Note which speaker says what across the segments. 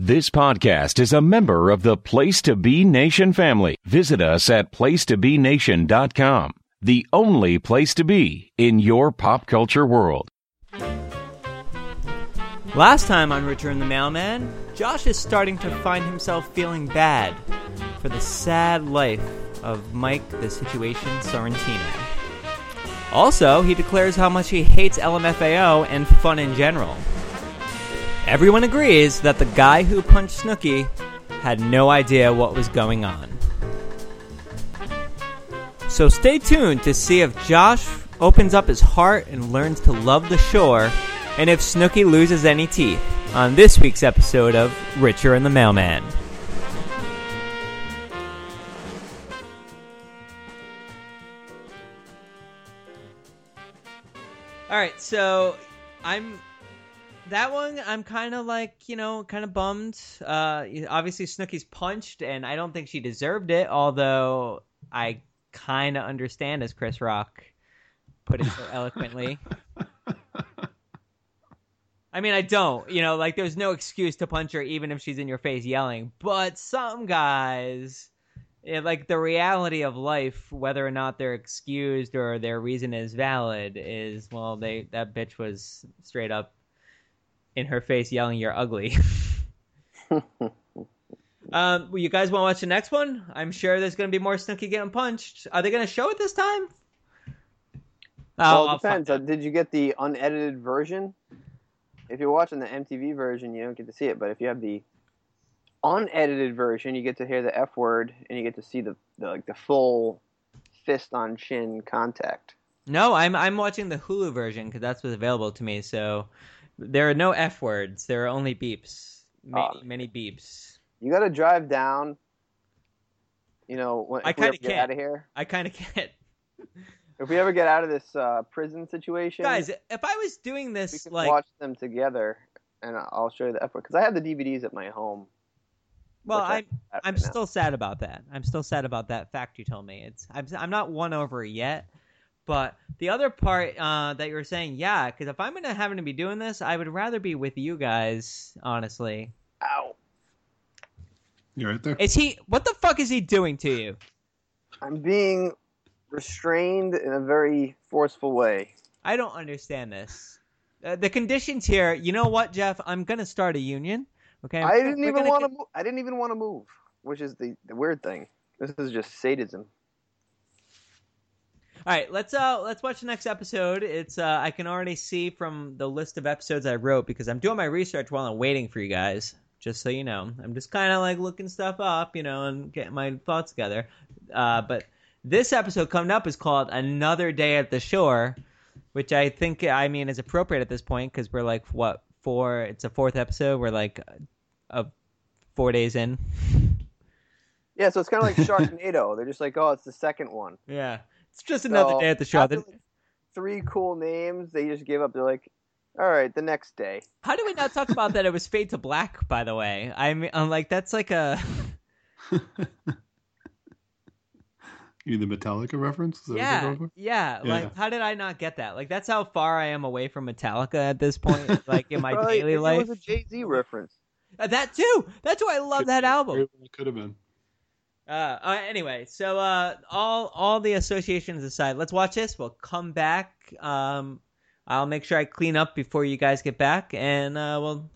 Speaker 1: This podcast is a member of the Place to Be Nation family. Visit us at placetobenation.com, the only place to be in your pop culture world.
Speaker 2: Last time on Return the Mailman, Josh is starting to find himself feeling bad for the sad life of Mike the Situation Sorrentino. Also, he declares how much he hates LMFAO and fun in general. Everyone agrees that the guy who punched Snooki had no idea what was going on. So stay tuned to see if Josh opens up his heart and learns to love the shore, and if Snooki loses any teeth on this week's episode of Richer and the Mailman. Alright, so I'm kind of like, kind of bummed. Obviously, Snooki's punched, and I don't think she deserved it, although I kind of understand, as Chris Rock put it so eloquently. I mean, I don't. There's no excuse to punch her even if she's in your face yelling. But some guys, the reality of life, whether or not they're excused or their reason is valid, is, that bitch was straight up in her face yelling, "You're ugly." You guys want to watch the next one? I'm sure there's going to be more Snooki getting punched. Are they going to show it this time?
Speaker 3: Well, it depends. Did you get the unedited version? If you're watching the MTV version, you don't get to see it. But if you have the unedited version, you get to hear the F word and you get to see the full fist on chin contact.
Speaker 2: No, I'm watching the Hulu version because that's what's available to me. So there are no F words. There are only beeps. Many beeps.
Speaker 3: You got to drive down. If
Speaker 2: I
Speaker 3: we ever
Speaker 2: can't.
Speaker 3: get out of here.
Speaker 2: I kind of can't.
Speaker 3: If we ever get out of this prison situation,
Speaker 2: guys, if I was doing this,
Speaker 3: we can watch them together, and I'll show you the F word because I have the DVDs at my home.
Speaker 2: Well, I'm still sad about that. I'm still sad about that fact you told me. I'm not won over yet. But the other part that you were saying, yeah, because if I'm going to have to be doing this, I would rather be with you guys, honestly.
Speaker 3: Ow.
Speaker 4: You're right there.
Speaker 2: What the fuck is he doing to you?
Speaker 3: I'm being restrained in a very forceful way.
Speaker 2: I don't understand this. The conditions here, you know what, Jeff? I'm going to start a union. Okay.
Speaker 3: I didn't even want to move, which is the weird thing. This is just sadism.
Speaker 2: All right, let's watch the next episode. It's I can already see from the list of episodes I wrote because I'm doing my research while I'm waiting for you guys. Just so you know, I'm just kind of looking stuff up, and getting my thoughts together. But this episode coming up is called "Another Day at the Shore," which I think is appropriate at this point because we're it's a fourth episode. We're 4 days in.
Speaker 3: Yeah, so it's kind of like Sharknado. They're just like, oh, it's the second one.
Speaker 2: Yeah. It's just another day at the show.
Speaker 3: After, 3 cool names, they just give up. They're like, all right, the next day.
Speaker 2: How do we not talk about that it was Fade to Black, by the way? I'm like, that's like a...
Speaker 4: You mean the Metallica reference?
Speaker 2: Yeah. How did I not get that? That's how far I am away from Metallica at this point, in my daily life.
Speaker 3: It was a Jay-Z reference.
Speaker 2: That too! That's why I love that album.
Speaker 4: It could have been.
Speaker 2: Anyway, so all the associations aside, let's watch this. We'll come back. I'll make sure I clean up before you guys get back, and we'll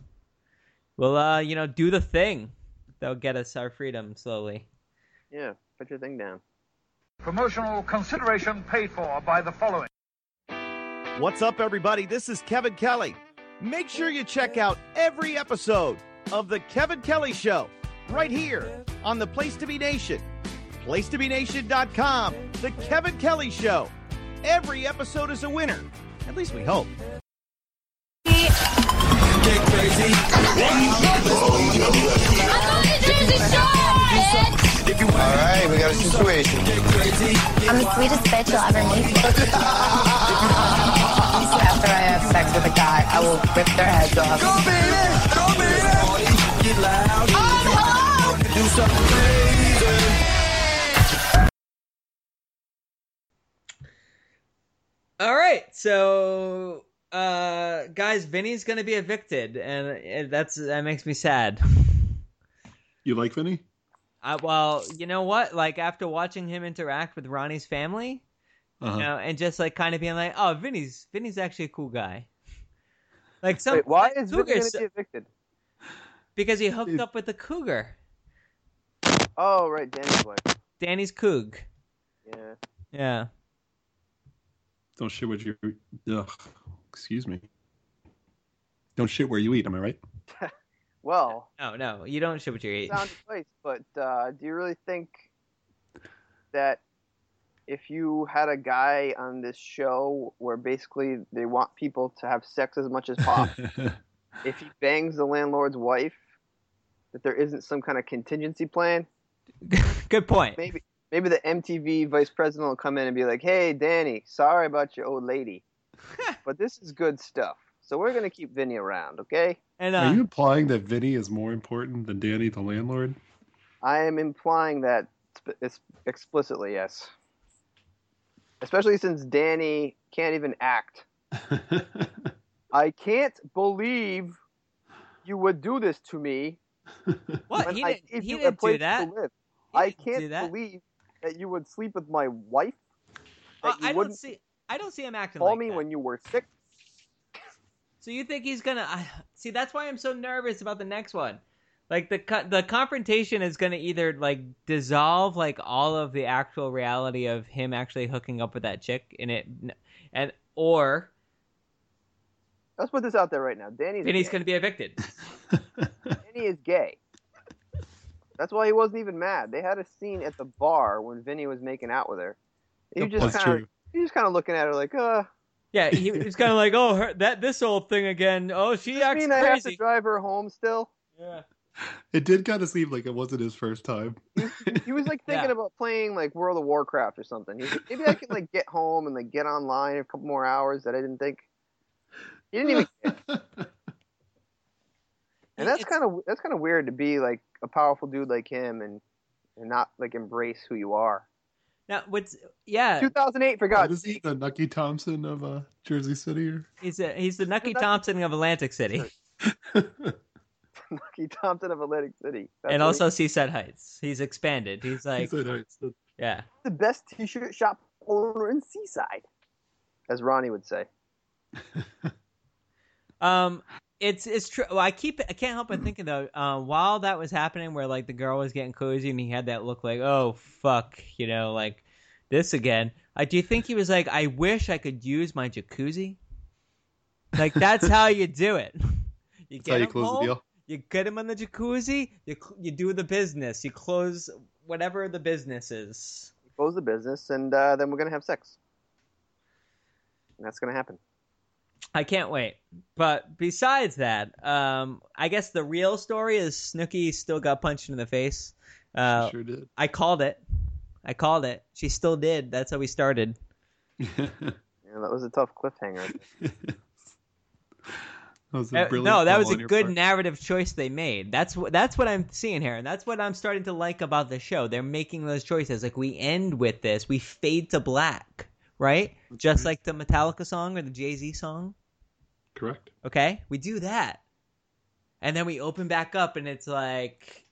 Speaker 2: do the thing that'll get us our freedom slowly.
Speaker 3: Yeah, put your thing down.
Speaker 5: Promotional consideration paid for by the following.
Speaker 6: What's up, everybody? This is Kevin Kelly. Make sure you check out every episode of The Kevin Kelly Show right here on the Place to Be Nation. placetobenation.com. The Kevin Kelly Show. Every episode is a winner. At least we hope.
Speaker 7: Get crazy.
Speaker 8: All right, we got a situation.
Speaker 7: I'm the sweetest bitch you'll ever meet. After I have sex with a guy, I will rip their heads off.
Speaker 8: Go, baby! Go, baby! Get loud. Oh, no! Do something crazy.
Speaker 2: All right, so guys, Vinny's gonna be evicted, and that makes me sad.
Speaker 4: You like Vinny?
Speaker 2: Well, you know what? Like after watching him interact with Ronnie's family, and just like kind of being like, oh, Vinny's actually a cool guy. Like some.
Speaker 3: Wait, why is Vinny going to be evicted?
Speaker 2: Because he hooked up with the cougar.
Speaker 3: Oh, right, Danny's wife.
Speaker 2: Danny's coug.
Speaker 3: Yeah.
Speaker 2: Yeah.
Speaker 4: Don't shit what you. Ugh. Excuse me. Don't shit where you eat. Am I right?
Speaker 3: Well.
Speaker 2: No, you don't shit what you eat.
Speaker 3: Sound place, but do you really think that if you had a guy on this show where basically they want people to have sex as much as possible, if he bangs the landlord's wife, that there isn't some kind of contingency plan?
Speaker 2: Good point.
Speaker 3: Maybe the MTV vice president will come in and be like, hey, Danny, sorry about your old lady, but this is good stuff. So we're going to keep Vinny around, okay?
Speaker 2: And,
Speaker 4: are you implying that Vinny is more important than Danny the landlord?
Speaker 3: I am implying that explicitly, yes. Especially since Danny can't even act. I can't believe you would do this to me.
Speaker 2: What? He didn't do that.
Speaker 3: I can't believe that you would sleep with my wife.
Speaker 2: I don't see him acting like that.
Speaker 3: Call me when you were sick.
Speaker 2: So you think he's gonna see? That's why I'm so nervous about the next one. Like the confrontation is gonna either like dissolve like all of the actual reality of him actually hooking up with that chick or
Speaker 3: let's put this out there right now. Danny's
Speaker 2: gonna be evicted.
Speaker 3: Danny is gay. That's why he wasn't even mad. They had a scene at the bar when Vinny was making out with her. He was just kind of looking at her like,
Speaker 2: Yeah, he was kind of like, oh, this old thing again. Oh, she acts crazy.
Speaker 3: I have to drive her home still?
Speaker 2: Yeah.
Speaker 4: It did kind of seem like it wasn't his first time.
Speaker 3: He was like thinking about playing like World of Warcraft or something. He's like, maybe I can like get home and like get online in a couple more hours that I didn't think. He didn't even care. And that's kind of weird to be like a powerful dude like him and not like embrace who you are.
Speaker 2: Now, 2008
Speaker 3: for God's
Speaker 4: sake. Is he the Nucky Thompson of Jersey City? Or?
Speaker 2: He's the Nucky Thompson of Atlantic City.
Speaker 3: Nucky Thompson of Atlantic City.
Speaker 2: And also Seaside Heights. He's expanded. He's like
Speaker 4: Seaside Heights.
Speaker 2: Yeah.
Speaker 3: The best t-shirt shop owner in Seaside, as Ronnie would say.
Speaker 2: It's true. Well, I can't help but thinking though, while that was happening, where like the girl was getting cozy and he had that look like, oh fuck, like this again. Do you think he was like, I wish I could use my jacuzzi? Like that's how you do it. You get him home, the deal. You get him on the jacuzzi. You do the business. You close whatever the business is.
Speaker 3: You close the business, and then we're gonna have sex. And that's gonna happen.
Speaker 2: I can't wait. But besides that, I guess the real story is Snooki still got punched in the face.
Speaker 4: She sure did.
Speaker 2: I called it. She still did. That's how we started.
Speaker 3: Yeah, that was a tough cliffhanger.
Speaker 2: That was a good narrative choice they made. That's what I'm seeing here, and that's what I'm starting to like about the show. They're making those choices. Like we end with this, we fade to black. Right? Just like the Metallica song or the Jay-Z song?
Speaker 4: Correct.
Speaker 2: Okay? We do that. And then we open back up and it's like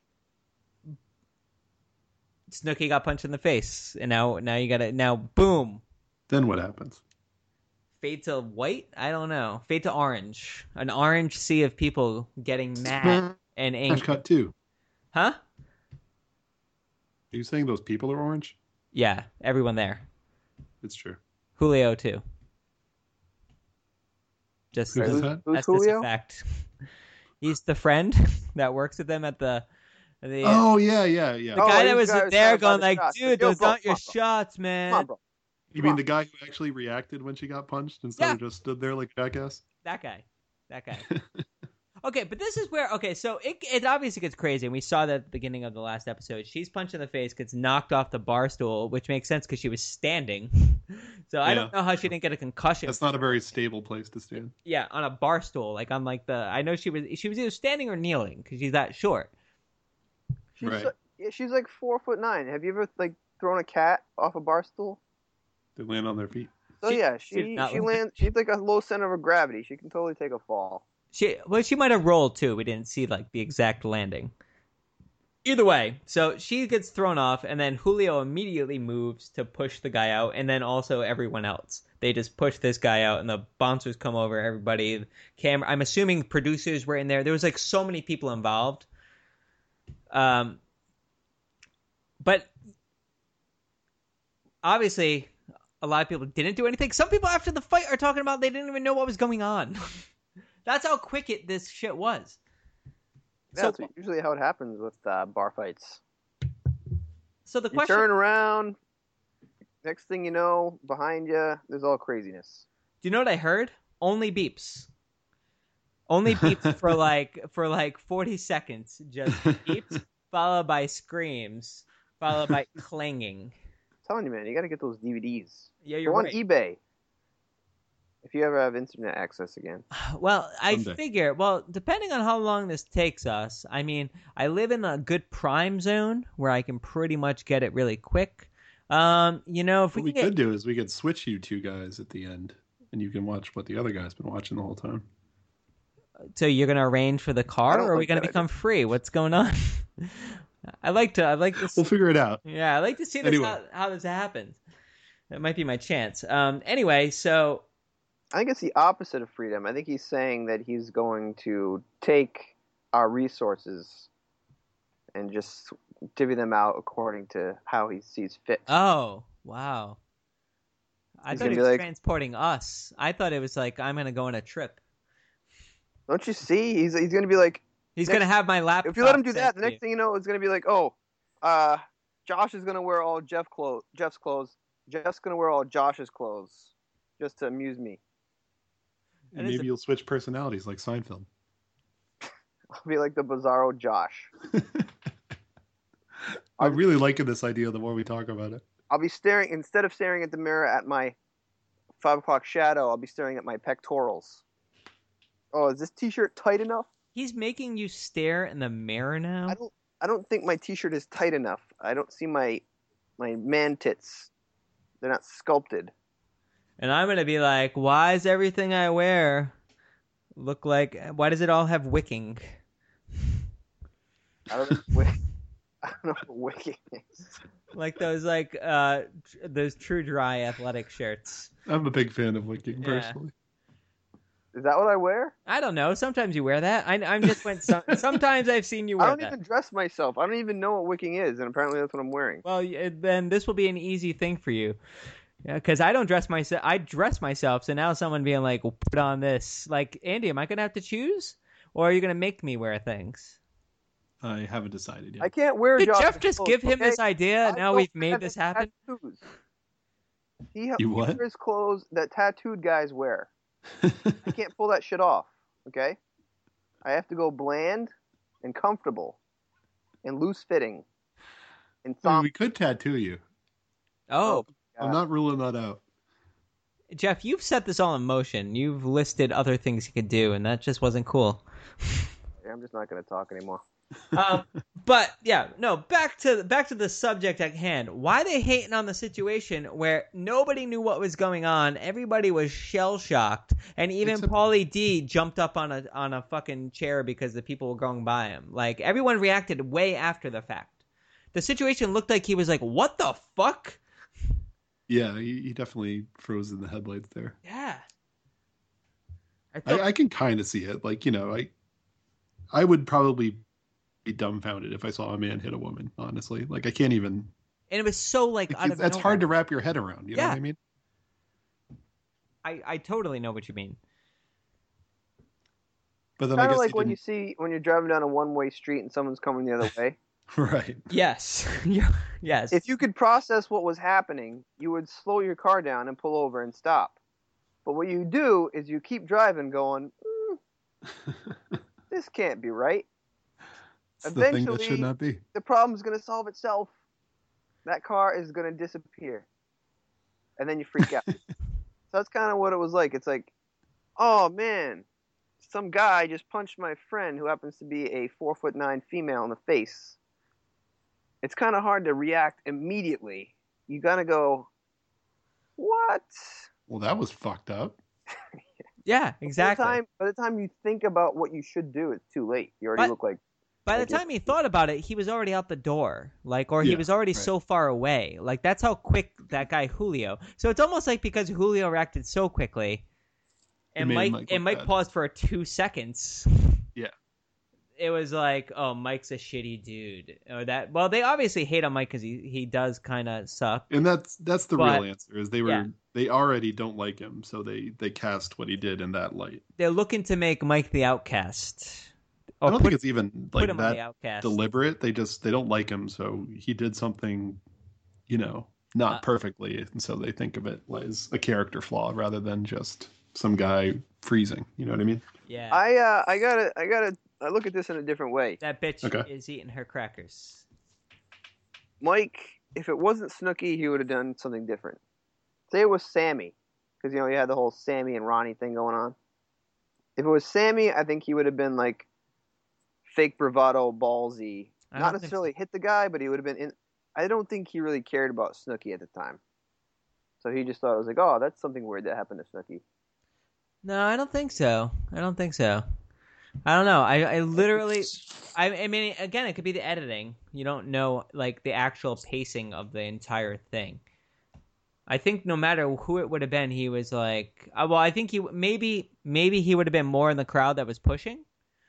Speaker 2: Snooki got punched in the face. And now you gotta boom.
Speaker 4: Then what happens?
Speaker 2: Fade to white? I don't know. Fade to orange. An orange sea of people getting mad and angry.
Speaker 4: Cut too.
Speaker 2: Huh?
Speaker 4: Are you saying those people are orange?
Speaker 2: Yeah, everyone there.
Speaker 4: It's true.
Speaker 2: Julio too.
Speaker 4: Who's
Speaker 2: that?
Speaker 3: Who's Julio?
Speaker 2: A fact. He's the friend that works with them at the.
Speaker 4: Oh yeah.
Speaker 2: The guy that was there going like, dude, those aren't your shots, man.
Speaker 3: Come on, bro.
Speaker 4: You mean the guy who actually reacted when she got punched instead of just stood there like a jackass?
Speaker 2: That guy. Okay, but this is where so it obviously gets crazy, and we saw that at the beginning of the last episode. She's punched in the face, gets knocked off the bar stool, which makes sense because she was standing. So I don't know how she didn't get a concussion.
Speaker 4: That's not a very stable place to stand.
Speaker 2: Yeah, on a bar stool, like on like I know she was either standing or kneeling because she's that short.
Speaker 3: She's like 4'9". Have you ever like thrown a cat off a bar stool?
Speaker 4: They land on their feet.
Speaker 3: So she lands. She's like a low center of gravity. She can totally take a fall.
Speaker 2: She might have rolled too. We didn't see like the exact landing. Either way, so she gets thrown off, and then Julio immediately moves to push the guy out, and then also everyone else. They just push this guy out, and the bouncers come over, everybody, camera. I'm assuming producers were in there. There was like so many people involved. But obviously, a lot of people didn't do anything. Some people after the fight are talking about they didn't even know what was going on. That's how quick this shit was.
Speaker 3: Yeah, that's usually how it happens with bar fights.
Speaker 2: So the question...
Speaker 3: You turn around, next thing you know, behind you, there's all craziness.
Speaker 2: Do you know what I heard? Only beeps. Only beeps for like 40 seconds. Just beeps, followed by screams, followed by clanging.
Speaker 3: I'm telling you, man, you got to get those DVDs.
Speaker 2: Yeah, you're
Speaker 3: Go
Speaker 2: right.
Speaker 3: on eBay. If you ever have internet access again.
Speaker 2: Well, I figure, depending on how long this takes us, I mean, I live in a good prime zone where I can pretty much get it really quick. If
Speaker 4: what we could do is we could switch you two guys at the end, and you can watch what the other guy's been watching the whole time.
Speaker 2: So you're going to arrange for the car, or are we going to become free? What's going on? I like this.
Speaker 4: We'll figure it out.
Speaker 2: Yeah, I like to see this, how this happens. That might be my chance. Anyway, so...
Speaker 3: I think it's the opposite of freedom. I think he's saying that he's going to take our resources and just divvy them out according to how he sees fit.
Speaker 2: Oh, wow. I thought he was transporting us. I thought it was like, I'm going to go on a trip.
Speaker 3: Don't you see? He's going to be like...
Speaker 2: He's going to have my laptop.
Speaker 3: If you let him do that, the next thing you know, it's going to be like, Josh is going to wear all Jeff's clothes. Jeff's going to wear all Josh's clothes just to amuse me.
Speaker 4: And maybe you'll switch personalities like Seinfeld.
Speaker 3: I'll be like the Bizarro Josh.
Speaker 4: I'm really liking this idea the more we talk about it.
Speaker 3: I'll be staring, instead of staring at the mirror at my 5 o'clock shadow, I'll be staring at my pectorals. Oh, is this t-shirt tight enough?
Speaker 2: He's making you stare in the mirror now?
Speaker 3: I don't think my t-shirt is tight enough. I don't see my man tits. They're not sculpted.
Speaker 2: And I'm going to be like, why is everything I wear look like... Why does it all have wicking?
Speaker 3: I don't know what wicking is.
Speaker 2: Like those True Dry athletic shirts.
Speaker 4: I'm a big fan of wicking, personally.
Speaker 3: Is that what I wear?
Speaker 2: I don't know. Sometimes you wear that. I'm just when sometimes I've seen you wear that.
Speaker 3: I don't even dress myself. I don't even know what wicking is, and apparently that's what I'm wearing.
Speaker 2: Well, then this will be an easy thing for you. Yeah, because I don't dress myself. I dress myself, so now someone being like, well, put on this. Like, Andy, am I going to have to choose? Or are you going to make me wear things?
Speaker 4: I haven't decided yet.
Speaker 3: I can't wear
Speaker 2: Did Jeff just give him this idea, and now we've made this happen?
Speaker 3: Tattoos. He wears clothes that tattooed guys wear. I can't pull that shit off, okay? I have to go bland and comfortable and loose-fitting.
Speaker 4: We could tattoo you.
Speaker 2: Oh.
Speaker 4: I'm not ruling that out.
Speaker 2: Jeff, you've set this all in motion. You've listed other things you could do, and that just wasn't cool.
Speaker 3: I'm just not going to talk anymore.
Speaker 2: But yeah, no. Back to the subject at hand. Why they hating on the situation where nobody knew what was going on? Everybody was shell shocked, and even Paulie D jumped up on a fucking chair because the people were going by him. Like everyone reacted way after the fact. The situation looked like he was like, "What the fuck."
Speaker 4: Yeah, he definitely froze in the headlights there.
Speaker 2: Yeah.
Speaker 4: I can kind of see it. Like, I would probably be dumbfounded if I saw a man hit a woman, honestly. Like, I can't even...
Speaker 2: And it was so, out of
Speaker 4: that's hard to wrap your head around, you know what I mean?
Speaker 2: I totally know what you mean.
Speaker 4: But then
Speaker 3: kind of like when you're driving down a one-way street and someone's coming the other way.
Speaker 4: Right.
Speaker 2: Yes. Yes.
Speaker 3: If you could process what was happening, you would slow your car down and pull over and stop. But what you do is you keep driving going, this can't be right.
Speaker 4: It's eventually, the thing that should not be.
Speaker 3: The problem's going to solve itself. That car is going to disappear. And then you freak out. So that's kind of what it was like. It's like, oh, man, some guy just punched my friend who happens to be a 4'9" female in the face. It's kind of hard to react immediately. You got to go, what?
Speaker 4: Well, that was fucked up.
Speaker 2: Yeah, exactly.
Speaker 3: By the time you think about what you should do, it's too late. You already look like...
Speaker 2: By the time he thought about it, he was already out the door, he was already so far away. Like, that's how quick that guy Julio. So it's almost like because Julio reacted so quickly, and Mike paused for 2 seconds.
Speaker 4: Yeah.
Speaker 2: It was like, oh, Mike's a shitty dude. Or that. Well, they obviously hate on Mike because he does kind of suck.
Speaker 4: And that's the real answer. Is they already don't like him, so they cast what he did in that light. They're looking
Speaker 2: to make Mike the outcast.
Speaker 4: I don't think it's even like that deliberate. They don't like him, so he did something, not perfectly, and so they think of it as a character flaw rather than just some guy freezing. You know what I mean?
Speaker 2: Yeah.
Speaker 3: I look at this in a different way.
Speaker 2: That bitch is eating her crackers.
Speaker 3: Mike, if it wasn't Snooki, he would have done something different. Say it was Sammy, because you had the whole Sammy and Ronnie thing going on. If it was Sammy, I think he would have been like fake bravado, ballsy. Not necessarily hit the guy, but he would have been in. I don't think he really cared about Snooki at the time. So he just thought it was like, oh, that's something weird that happened to Snooki.
Speaker 2: No, I don't think so. I don't know. I literally, I mean, again, it could be the editing. You don't know, like, the actual pacing of the entire thing. I think no matter who it would have been, he was like, well, I think maybe he would have been more in the crowd that was pushing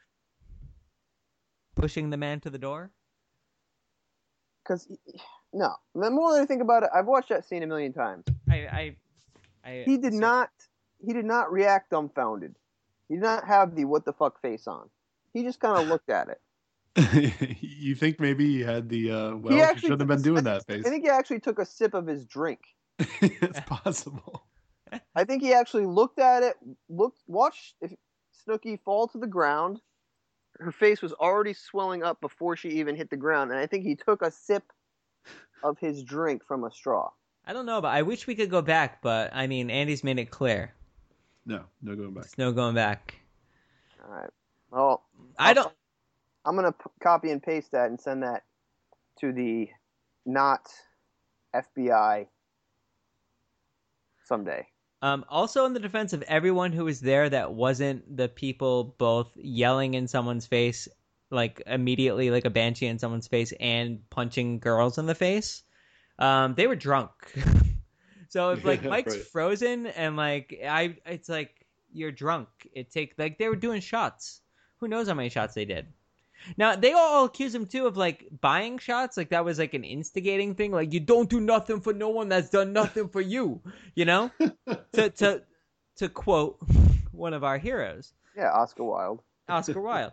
Speaker 2: the man to the door.
Speaker 3: Because, no, the more that I think about it, I've watched that scene a million times. He did not react dumbfounded. He did not have the what the fuck face on. He just kind of looked at it.
Speaker 4: You think maybe he had the, you shouldn't have been doing that face.
Speaker 3: I think he actually took a sip of his drink.
Speaker 4: It's possible.
Speaker 3: I think he actually looked at it, watched Snooki fall to the ground. Her face was already swelling up before she even hit the ground, and I think he took a sip of his drink from a straw.
Speaker 2: I don't know, but I wish we could go back, but, I mean, Andy's made it clear.
Speaker 4: No going back.
Speaker 2: No going back.
Speaker 3: All right. Well, I'm going to copy and paste that and send that to the not FBI someday.
Speaker 2: Also, in the defense of everyone who was there that wasn't the people both yelling in someone's face, like immediately, like a banshee in someone's face, and punching girls in the face, they were drunk. So if like Mike's frozen and like it's like you're drunk. They were doing shots. Who knows how many shots they did? Now they all accuse him too of like buying shots. Like that was like an instigating thing. Like you don't do nothing for no one that's done nothing for you. You know, to quote one of our heroes.
Speaker 3: Yeah, Oscar Wilde.
Speaker 2: Oscar Wilde.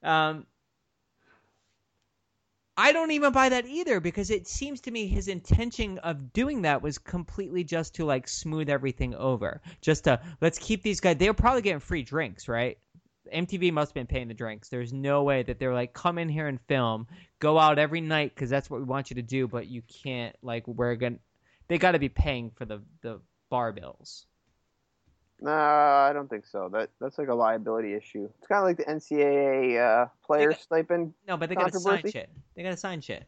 Speaker 2: I don't even buy that either because it seems to me his intention of doing that was completely just to like smooth everything over. Just to let's keep these guys. They're probably getting free drinks, right? MTV must have been paying the drinks. There's no way that they're like, come in here and film, go out every night because that's what we want you to do, but you can't. Like they got to be paying for the bar bills.
Speaker 3: No, I don't think so. That's like a liability issue. It's kind of like the NCAA player stipend.
Speaker 2: No, but they got to sign shit. They got to sign shit.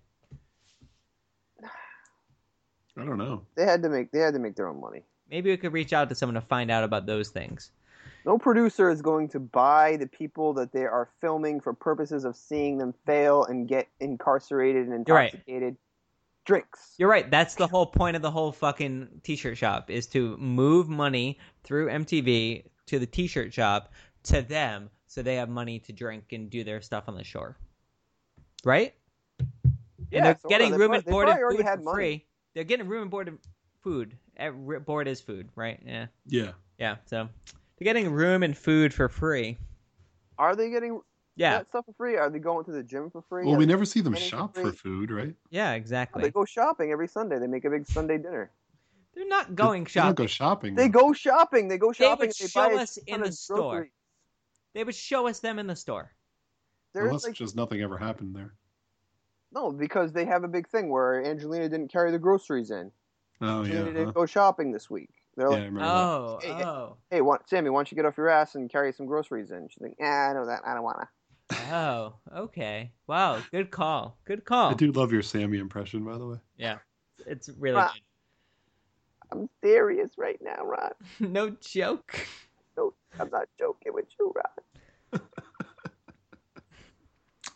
Speaker 4: I don't know.
Speaker 3: They had to make their own money.
Speaker 2: Maybe we could reach out to someone to find out about those things.
Speaker 3: No producer is going to buy the people that they are filming for purposes of seeing them fail and get incarcerated and intoxicated. Drinks.
Speaker 2: You're right. That's the whole point of the whole fucking t-shirt shop is to move money through MTV to the t-shirt shop to them so they have money to drink and do their stuff on the shore. Right?
Speaker 3: Yeah,
Speaker 2: and they're getting room and board and food for free. They're getting room and board and food. Board is food, right? Yeah.
Speaker 4: Yeah.
Speaker 2: Yeah. So they're getting room and food for free.
Speaker 3: Are they getting that stuff for free? Are they going to the gym for free?
Speaker 4: Well, we never see them shop for food, right?
Speaker 2: Yeah, exactly.
Speaker 3: They go shopping every Sunday. They make a big Sunday dinner.
Speaker 2: They're not going shopping.
Speaker 4: They don't go shopping.
Speaker 3: They go shopping. They go shopping.
Speaker 2: They would show us in the store. They would show us them in the store.
Speaker 4: Unless just nothing ever happened there.
Speaker 3: No, because they have a big thing where Angelina didn't carry the groceries in.
Speaker 4: Oh,
Speaker 3: Angelina didn't go shopping this week. They're like, hey, Sammy, why don't you get off your ass and carry some groceries in? She's like, I know that. I don't want to.
Speaker 2: Oh, okay. Wow, good call. Good call.
Speaker 4: I do love your Sammy impression, by the way.
Speaker 2: Yeah, it's really good.
Speaker 3: I'm serious right now, Ron.
Speaker 2: No joke.
Speaker 3: No, I'm not joking with you, Ron.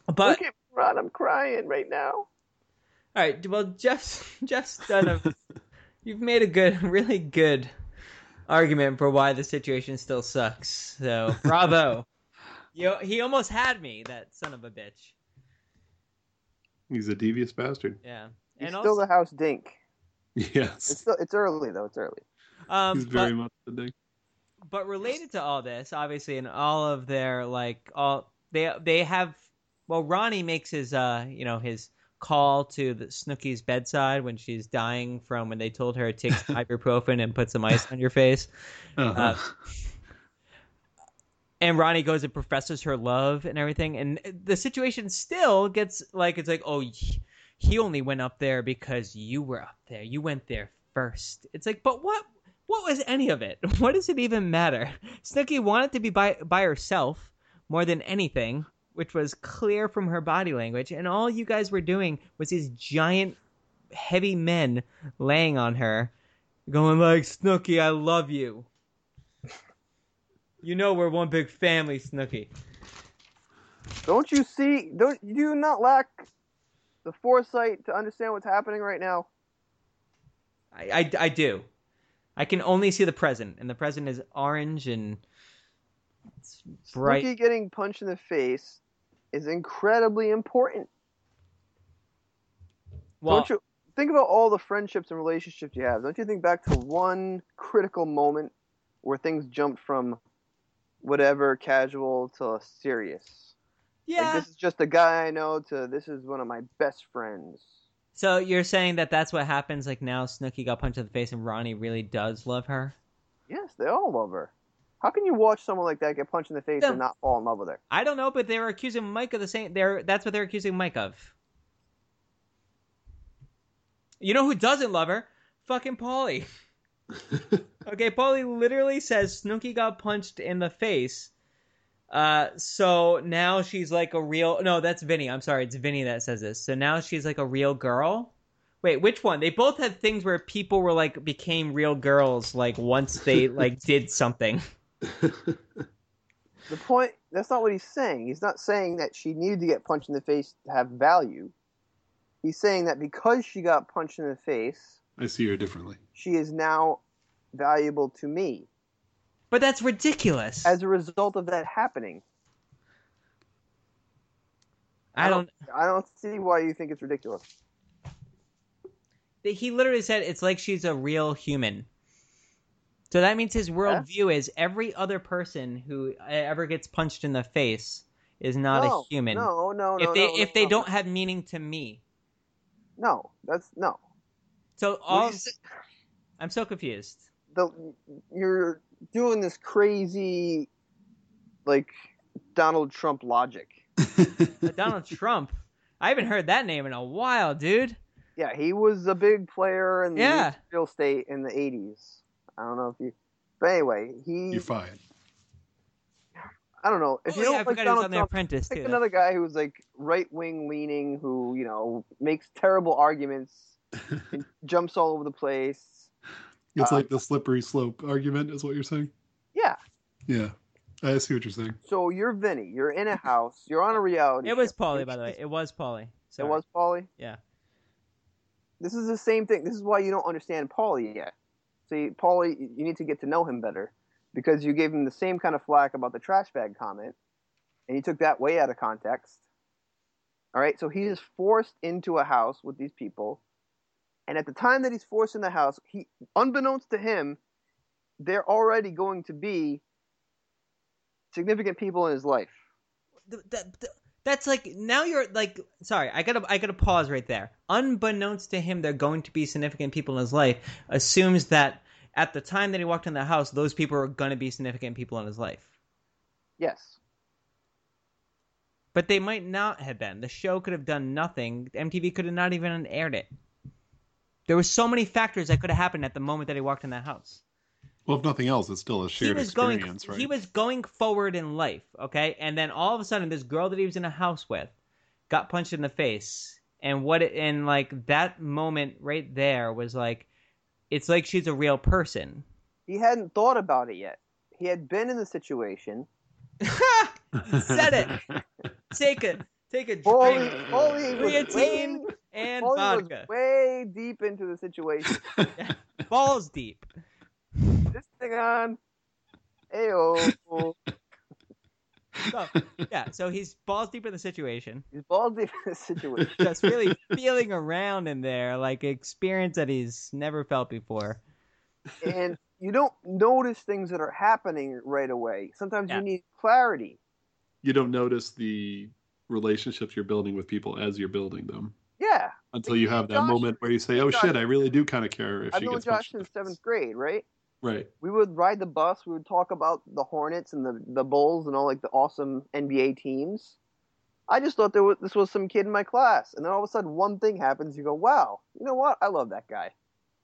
Speaker 2: But
Speaker 3: look at Ron, I'm crying right now.
Speaker 2: All right, well, Jeff's done you've made a really good argument for why the situation still sucks. So, bravo. He almost had me, that son of a bitch.
Speaker 4: He's a devious bastard.
Speaker 2: Yeah.
Speaker 3: He's still the house dink.
Speaker 4: Yes.
Speaker 3: It's early, though. It's early.
Speaker 4: He's very much the dink.
Speaker 2: But related to all this, obviously, in all of their, they have, Ronnie makes his, his call to Snooki's bedside when she's dying from when they told her to take some ibuprofen and put some ice on your face. Uh-huh. And Ronnie goes and professes her love and everything. And the situation still gets it's like, oh, he only went up there because you were up there. You went there first. It's like, but what was any of it? What does it even matter? Snooki wanted to be by herself more than anything, which was clear from her body language. And all you guys were doing was these giant, heavy men laying on her, going like, Snooki, I love you. You know we're one big family, Snooki.
Speaker 3: Don't you see? Do you not lack the foresight to understand what's happening right now?
Speaker 2: I do. I can only see the present, and the present is orange and it's bright.
Speaker 3: Snooki getting punched in the face is incredibly important. Well, don't you think about all the friendships and relationships you have? Don't you think back to one critical moment where things jumped from whatever casual to serious?
Speaker 2: Yeah.
Speaker 3: Like, this is just a guy I know to this is one of my best friends.
Speaker 2: So you're saying that that's what happens, like now Snooki got punched in the face and Ronnie really does love her?
Speaker 3: Yes, they all love her. How can you watch someone like that get punched in the face and not fall in love with her?
Speaker 2: I don't know, but they were accusing Mike of the same. That's what they're accusing Mike of. You know who doesn't love her? Fucking Paulie. Okay, Paulie literally says Snooki got punched in the face. So now she's like a real... No, that's Vinny. I'm sorry, it's Vinny that says this. So now she's like a real girl? Wait, which one? They both had things where people were like, became real girls, like once they like did something.
Speaker 3: The point... That's not what he's saying. He's not saying that she needed to get punched in the face to have value. He's saying that because she got punched in the face...
Speaker 4: I see her differently.
Speaker 3: She is now valuable to me.
Speaker 2: But that's ridiculous.
Speaker 3: As a result of that happening. I don't see why you think it's ridiculous.
Speaker 2: He literally said it's like she's a real human. So that means his worldview is every other person who ever gets punched in the face is not a human.
Speaker 3: No.
Speaker 2: If they don't have meaning to me.
Speaker 3: No, that's no.
Speaker 2: So I'm so confused.
Speaker 3: You're doing this crazy, like, Donald Trump logic.
Speaker 2: Donald Trump? I haven't heard that name in a while, dude.
Speaker 3: Yeah, he was a big player in the real estate in the 80s. I don't know if you... But anyway,
Speaker 4: You're fine.
Speaker 3: I don't know. If you don't like Donald Trump,
Speaker 2: Apprentice,
Speaker 3: pick another guy who's, like, right-wing leaning, who, you know, makes terrible arguments and jumps all over the place.
Speaker 4: It's like the slippery slope argument is what you're saying?
Speaker 3: Yeah.
Speaker 4: Yeah. I see what you're saying.
Speaker 3: So you're Vinny. You're in a house. You're on a reality
Speaker 2: show. It was Paulie, by the way. It was Paulie.
Speaker 3: Sorry. It was Paulie?
Speaker 2: Yeah.
Speaker 3: This is the same thing. This is why you don't understand Paulie yet. See, Paulie, you need to get to know him better because you gave him the same kind of flack about the trash bag comment, and you took that way out of context. All right? So he is forced into a house with these people. And at the time that he's forced in the house, unbeknownst to him, they're already going to be significant people in his life.
Speaker 2: That's like, now you're like, sorry, I gotta pause right there. Unbeknownst to him, they're going to be significant people in his life, assumes that at the time that he walked in the house, those people are going to be significant people in his life.
Speaker 3: Yes.
Speaker 2: But they might not have been. The show could have done nothing. MTV could have not even aired it. There were so many factors that could have happened at the moment that he walked in that house.
Speaker 4: Well, if nothing else, it's still a shared experience, right?
Speaker 2: He was going forward in life, okay? And then all of a sudden, this girl that he was in a house with got punched in the face. And that moment right there was like, it's like she's a real person.
Speaker 3: He hadn't thought about it yet. He had been in the situation.
Speaker 2: Said it. Take a drink.
Speaker 3: Paulie
Speaker 2: creatine and vodka.
Speaker 3: Was way deep into the situation.
Speaker 2: Balls deep.
Speaker 3: This thing on. Ayo.
Speaker 2: So he's balls deep in the situation.
Speaker 3: He's balls deep in the situation.
Speaker 2: Just really feeling around in there, like an experience that he's never felt before.
Speaker 3: And you don't notice things that are happening right away. Sometimes you need clarity.
Speaker 4: You don't notice the relationships you're building with people as you're building them.
Speaker 3: Yeah.
Speaker 4: Until you have that moment where you say, "Oh shit, I really do kind of care if she gets punched." I've known
Speaker 3: Josh since 7th grade, right?
Speaker 4: Right.
Speaker 3: We would ride the bus. We would talk about the Hornets and the Bulls and all like the awesome NBA teams. I just thought this was some kid in my class, and then all of a sudden one thing happens. You go, "Wow, you know what? I love that guy."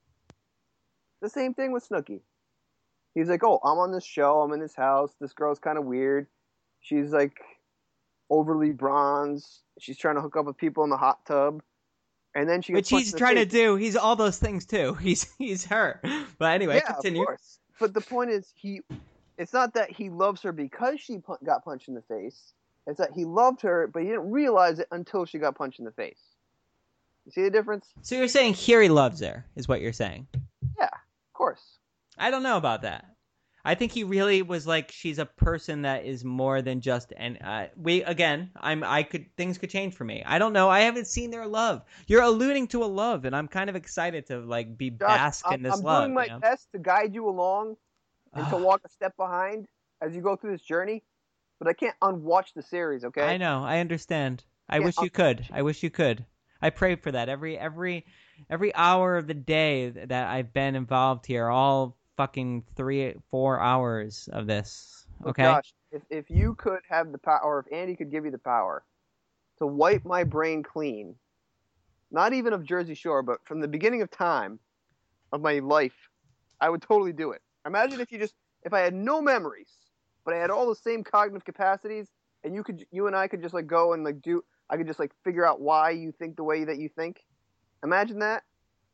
Speaker 3: The same thing with Snooki. He's like, "Oh, I'm on this show. I'm in this house. This girl's kind of weird. She's like overly bronze. She's trying to hook up with people in the hot tub." And then she gets
Speaker 2: Which he's trying to do. He's all those things too. He's her. But anyway, continue.
Speaker 3: Of course. But the point is, it's not that he loves her because she got punched in the face. It's that he loved her, but he didn't realize it until she got punched in the face. You see the difference?
Speaker 2: So you're saying here he loves her, is what you're saying?
Speaker 3: Yeah, of course.
Speaker 2: I don't know about that. I think he really was like, she's a person that is more than just, and things could change for me. I don't know. I haven't seen their love. You're alluding to a love, and I'm kind of excited to like be bask in this love.
Speaker 3: I'm doing my best to guide you along and to walk a step behind as you go through this journey, but I can't unwatch the series. Okay?
Speaker 2: I know. I understand. I wish you could. I pray for that every hour of the day that I've been involved here. All fucking 3-4 hours of this. Okay.
Speaker 3: Gosh, if you could have the power, or if Andy could give you the power to wipe my brain clean, not even of Jersey Shore, but from the beginning of time of my life, I would totally do it. Imagine if I had no memories, but I had all the same cognitive capacities, and you and I could just like go and like I could just like figure out why you think the way that you think. Imagine that.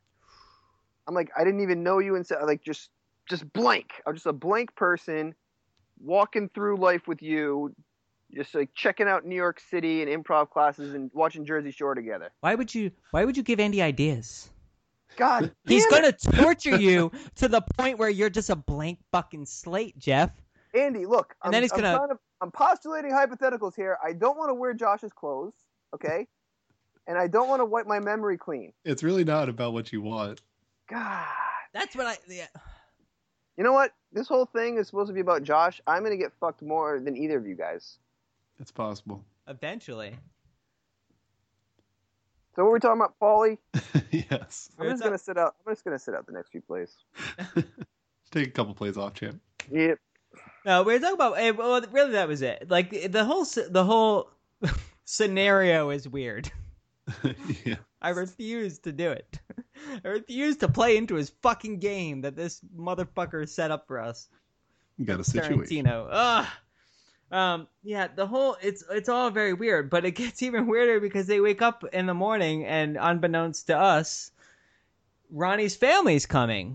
Speaker 3: I'm like, I didn't even know you, and like just blank. I'm just a blank person walking through life with you, just like checking out New York City and improv classes and watching Jersey Shore together.
Speaker 2: Why would you give Andy ideas?
Speaker 3: God,
Speaker 2: he's gonna torture you to the point where you're just a blank fucking slate, Jeff.
Speaker 3: Andy, look, I'm postulating hypotheticals here. I don't want to wear Josh's clothes, okay? And I don't want to wipe my memory clean.
Speaker 4: It's really not about what you want.
Speaker 3: God,
Speaker 2: that's what yeah.
Speaker 3: You know what? This whole thing is supposed to be about Josh. I'm going to get fucked more than either of you guys.
Speaker 4: It's possible.
Speaker 2: Eventually.
Speaker 3: So what are we talking about, Paulie?
Speaker 4: Yes.
Speaker 3: I'm just going to sit out the next few plays.
Speaker 4: Take a couple plays off, champ.
Speaker 3: Yep.
Speaker 2: No, we're talking about. Well, really, that was it. Like the whole scenario is weird.
Speaker 4: Yeah.
Speaker 2: I refuse to do it. I refuse to play into his fucking game that this motherfucker set up for us.
Speaker 4: You got a situation.
Speaker 2: Tarantino. Yeah, the whole it's all very weird, but it gets even weirder because they wake up in the morning and unbeknownst to us, Ronnie's family's coming.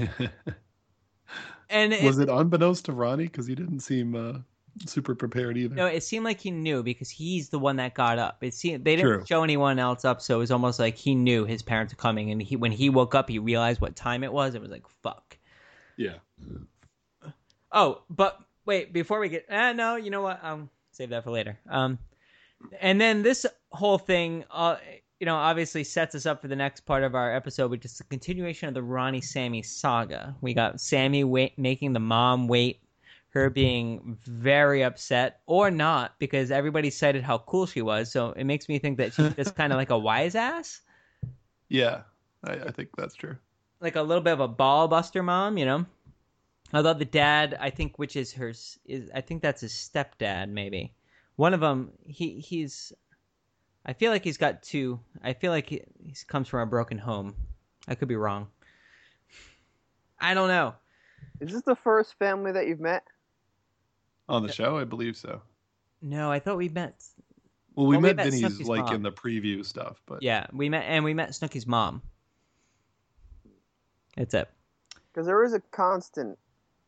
Speaker 2: And
Speaker 3: Was it unbeknownst to Ronnie? Because he didn't seem super prepared either.
Speaker 2: No, it seemed like he knew because he's the one that got up. It seemed they didn't show anyone else up, so it was almost like he knew his parents were coming. And when he woke up, he realized what time it was. It was like, fuck.
Speaker 3: Yeah.
Speaker 2: Oh, but wait, before we get... no, you know what? Save that for later. And then this whole thing, obviously sets us up for the next part of our episode, which is the continuation of the Ronnie-Sammy saga. We got Sammy making the mom wait, her being very upset, or not, because everybody cited how cool she was, so it makes me think that she's just kind of like a wise ass.
Speaker 3: Yeah, I think that's true.
Speaker 2: Like a little bit of a ball buster mom, Although the dad, I think, which is hers, I think that's his stepdad, maybe. One of them, he's... I feel like he's got two. I feel like he comes from a broken home. I could be wrong. I don't know.
Speaker 3: Is this the first family that you've met?
Speaker 4: On the show? I believe so.
Speaker 2: No, I thought we met...
Speaker 4: Well, we met Vinny's Snooki's like mom. In the preview stuff, but...
Speaker 2: Yeah, we met Snooki's mom. That's it.
Speaker 3: Because there is a constant...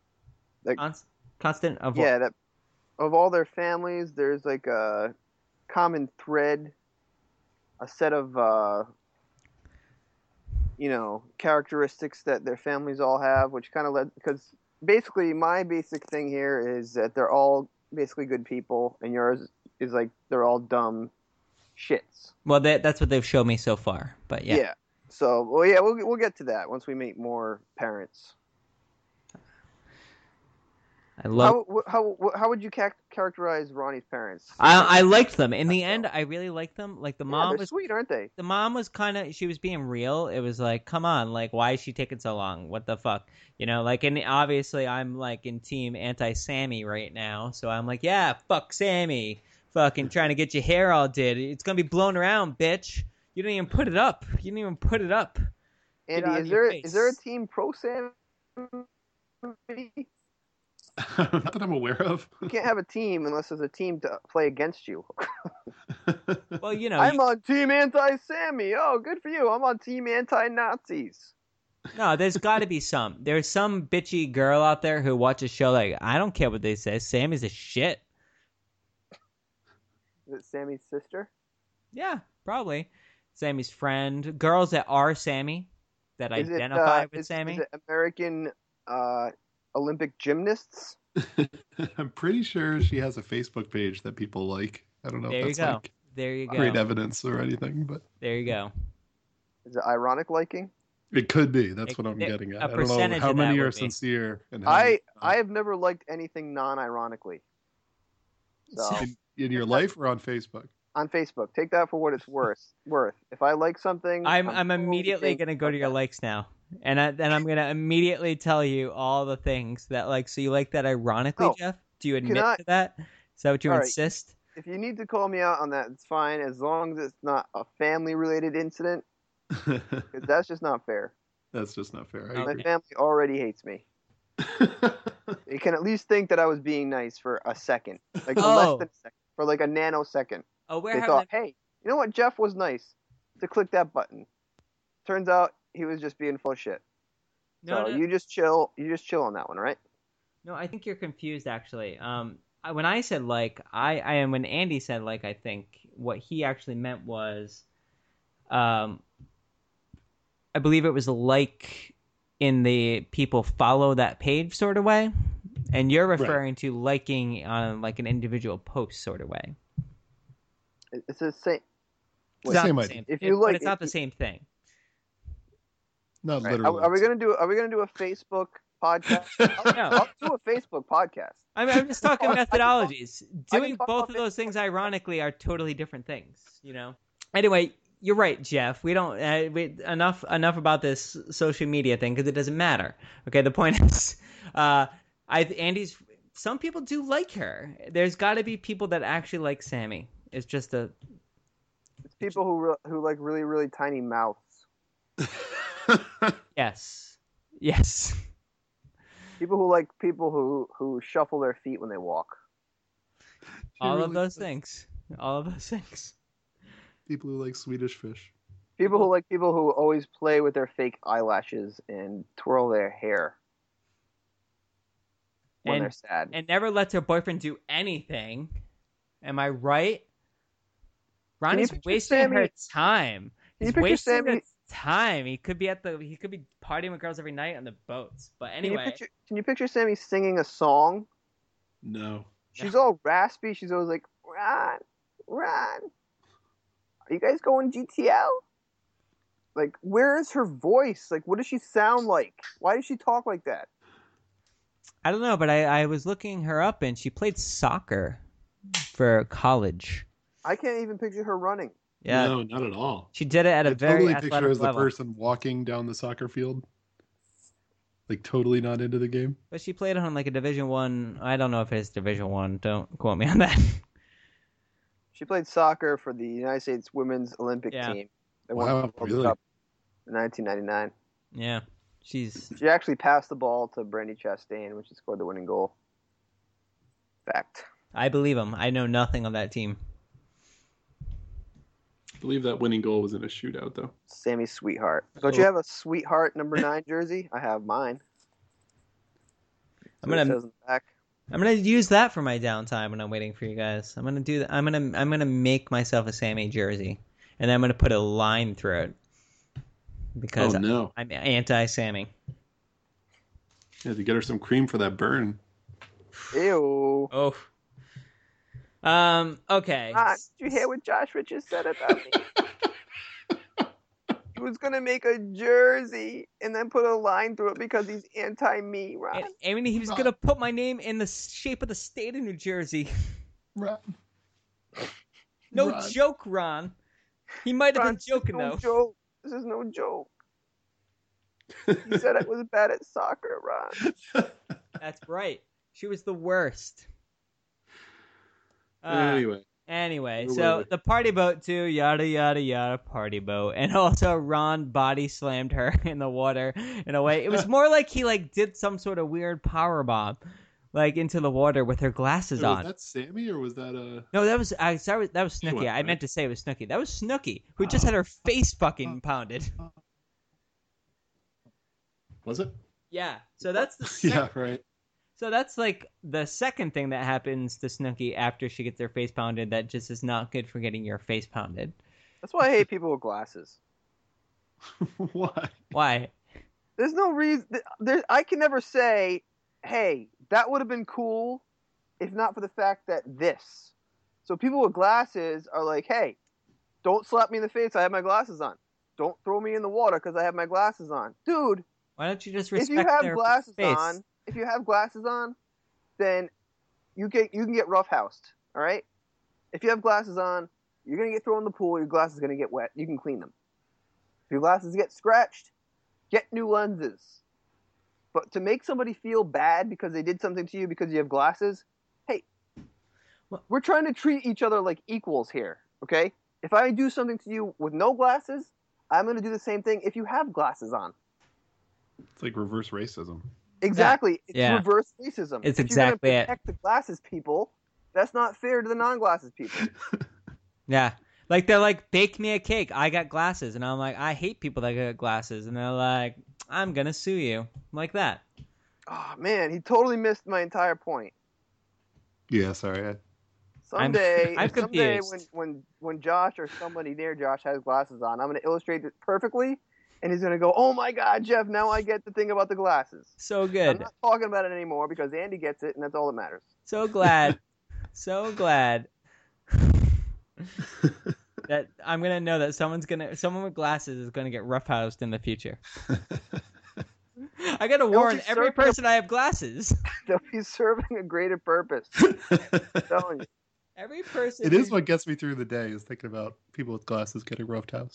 Speaker 2: Constant of what?
Speaker 3: Yeah, that of all their families, there's like a common thread, a set of characteristics that their families all have, which kind of led, because basically my basic thing here is that they're all basically good people, and yours is like they're all dumb shits.
Speaker 2: Well, that's what they've shown me so far, but yeah.
Speaker 3: Yeah. So, we'll get to that once we meet more parents.
Speaker 2: I love.
Speaker 3: How would you characterize Ronnie's parents?
Speaker 2: I liked them. In the end, I really liked them. Like the mom was
Speaker 3: sweet, aren't they?
Speaker 2: The mom was she was being real. It was like, come on, like why is she taking so long? What the fuck, Like, and obviously I'm like in team anti-Sammy right now, so I'm like, yeah, fuck Sammy, fucking trying to get your hair all did. It's gonna be blown around, bitch. You didn't even put it up.
Speaker 3: Andy, is there a team pro Sammy?
Speaker 4: Not that I'm aware of.
Speaker 3: You can't have a team unless there's a team to play against you.
Speaker 2: Well,
Speaker 3: I'm on team anti-Sammy. Oh, good for you. I'm on team anti-Nazis.
Speaker 2: No, there's got to be some. There's some bitchy girl out there who watches a show like, I don't care what they say. Sammy's a shit.
Speaker 3: Is it Sammy's sister?
Speaker 2: Yeah, probably. Sammy's friend. Girls that are Sammy, that identify with Sammy.
Speaker 3: Is it American Olympic gymnasts?
Speaker 4: I'm pretty sure she has a Facebook page that people like. I don't know if that's
Speaker 2: there you go.
Speaker 4: Great evidence or anything, but
Speaker 2: there you go.
Speaker 3: Is it ironic liking?
Speaker 4: It could be. That's what I'm getting at. I don't know how many are sincere. And
Speaker 3: I have never liked anything non-ironically. So
Speaker 4: in your life or on Facebook?
Speaker 3: On Facebook. Take that for what it's worth. If I like something,
Speaker 2: I'm immediately gonna go to your likes now, and I'm gonna immediately tell you all the things that like. So you like that ironically, Jeff? Do you admit to that? Is that what you insist?
Speaker 3: If you need to call me out on that, it's fine, as long as it's not a family-related incident. Because that's just not fair.
Speaker 4: That's just not fair.
Speaker 3: My family already hates me. You can at least think that I was being nice for a second, like less than a second, for like a nanosecond. They thought, hey, you know what? Jeff was nice to click that button. Turns out he was just being full of shit. No, you just chill. You just chill on that one, right?
Speaker 2: No, I think you're confused actually. When I said like, when Andy said like, I think what he actually meant was, I believe it was like in the people follow that page sort of way, and you're referring to liking on like an individual post sort of way.
Speaker 3: It's the same.
Speaker 2: It's not the same. But it's not the same thing.
Speaker 4: No, literally.
Speaker 3: Are we gonna do a Facebook podcast? I'll do a Facebook podcast.
Speaker 2: I'm just talking methodologies. Doing both of those things ironically are totally different things. Anyway, you're right, Jeff. We don't enough about this social media thing because it doesn't matter. Okay, the point is, Andy's. Some people do like her. There's got to be people that actually like Sammy. It's just it's
Speaker 3: people who like really, really tiny mouths.
Speaker 2: Yes.
Speaker 3: People who like people who shuffle their feet when they walk.
Speaker 2: All of those things.
Speaker 4: People who like Swedish fish.
Speaker 3: People who like people who always play with their fake eyelashes and twirl their hair when they're sad.
Speaker 2: And never lets her boyfriend do anything. Am I right? Ronnie's wasting her time. He's wasting her time. He could be partying with girls every night on the boats. But anyway,
Speaker 3: can you picture Sammy singing a song?
Speaker 4: No.
Speaker 3: She's all raspy. She's always like, Ron. Are you guys going GTL? Like, where is her voice? Like, what does she sound like? Why does she talk like that?
Speaker 2: I don't know, but I was looking her up, and she played soccer for college.
Speaker 3: I can't even picture her running.
Speaker 2: Yeah,
Speaker 4: no, not at all.
Speaker 2: She did it at a very
Speaker 4: totally
Speaker 2: athletic
Speaker 4: picture her as
Speaker 2: level.
Speaker 4: the person walking down the soccer field, like totally not into the game.
Speaker 2: But she played on like a Division One. I don't know if it's Division One. Don't quote me on that.
Speaker 3: She played soccer for the United States Women's Olympic team. They won the World Cup in 1999.
Speaker 2: Yeah,
Speaker 3: she actually passed the ball to Brandi Chastain, which scored the winning goal. Fact.
Speaker 2: I believe him. I know nothing on that team.
Speaker 4: I believe that winning goal was in a shootout, though.
Speaker 3: Sammy Sweetheart. Don't you have a Sweetheart number 9 jersey? I have mine.
Speaker 2: I'm gonna I'm gonna use that for my downtime when I'm waiting for you guys. I'm gonna do that. I'm gonna make myself a Sammy jersey, and then I'm gonna put a line through it because I'm anti-Sammy.
Speaker 4: Yeah, to get her some cream for that burn.
Speaker 3: Ew.
Speaker 2: Oh. Okay.
Speaker 3: Did you hear what Josh Richards said about me? He was gonna make a jersey and then put a line through it because he's anti-me, Ron.
Speaker 2: I mean, he was gonna put my name in the shape of the state of New Jersey.
Speaker 4: Ron.
Speaker 2: No joke, Ron. He might have been joking though.
Speaker 3: Joke. This is no joke. He said I was bad at soccer, Ron.
Speaker 2: That's right. She was the worst. Anyway, so the party boat too, yada yada yada, party boat, and also Ron body slammed her in the water in a way. It was more like he did some sort of weird power bomb, into the water with her glasses on.
Speaker 4: Was that Sammy or was that
Speaker 2: No, that was Snooki. I meant to say it was Snooki. That was Snooki who just had her face fucking pounded.
Speaker 4: Was it?
Speaker 2: Yeah. So that's the
Speaker 4: yeah, right.
Speaker 2: So that's the second thing that happens to Snooki after she gets her face pounded that just is not good for getting your face pounded.
Speaker 3: That's why I hate people with glasses.
Speaker 2: Why?
Speaker 3: There's no reason. I can never say, hey, that would have been cool if not for the fact that this. So people with glasses are like, hey, don't slap me in the face. I have my glasses on. Don't throw me in the water because I have my glasses on. Dude.
Speaker 2: Why don't you just respect
Speaker 3: their face? If you have glasses on, then you can get roughhoused, all right? If you have glasses on, you're going to get thrown in the pool, your glasses are going to get wet. You can clean them. If your glasses get scratched, get new lenses. But to make somebody feel bad because they did something to you because you have glasses, hey, we're trying to treat each other like equals here, okay? If I do something to you with no glasses, I'm going to do the same thing if you have glasses on.
Speaker 4: It's like reverse racism.
Speaker 3: Exactly. It's reverse racism.
Speaker 2: It's exactly it.
Speaker 3: If you're going to protect the glasses people, that's not fair to the non-glasses people.
Speaker 2: Yeah. They're like, bake me a cake. I got glasses. And I'm like, I hate people that got glasses. And they're like, I'm going to sue you. Like that.
Speaker 3: Oh, man. He totally missed my entire point.
Speaker 4: Yeah, sorry.
Speaker 3: Someday,
Speaker 2: I'm confused.
Speaker 3: Someday when Josh or somebody near Josh has glasses on, I'm going to illustrate it perfectly. And he's going to go, oh, my God, Jeff, now I get the thing about the glasses.
Speaker 2: So good.
Speaker 3: I'm not talking about it anymore because Andy gets it, and that's all that matters.
Speaker 2: So glad. So glad. That I'm going to know that someone with glasses is going to get roughhoused in the future. I got to warn every person I have glasses.
Speaker 3: They'll be serving a greater purpose. I'm telling you.
Speaker 2: Every person.
Speaker 4: It is what gets me through the day is thinking about people with glasses getting roughhoused.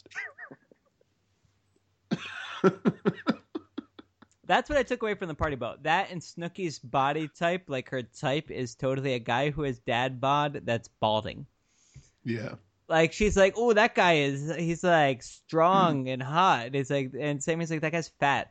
Speaker 2: That's what I took away from the party boat. That and Snooki's body type, her type is totally a guy who has dad bod that's balding.
Speaker 4: Yeah.
Speaker 2: She's like, oh, that guy he's strong and hot. It's and Sammy's like, that guy's fat.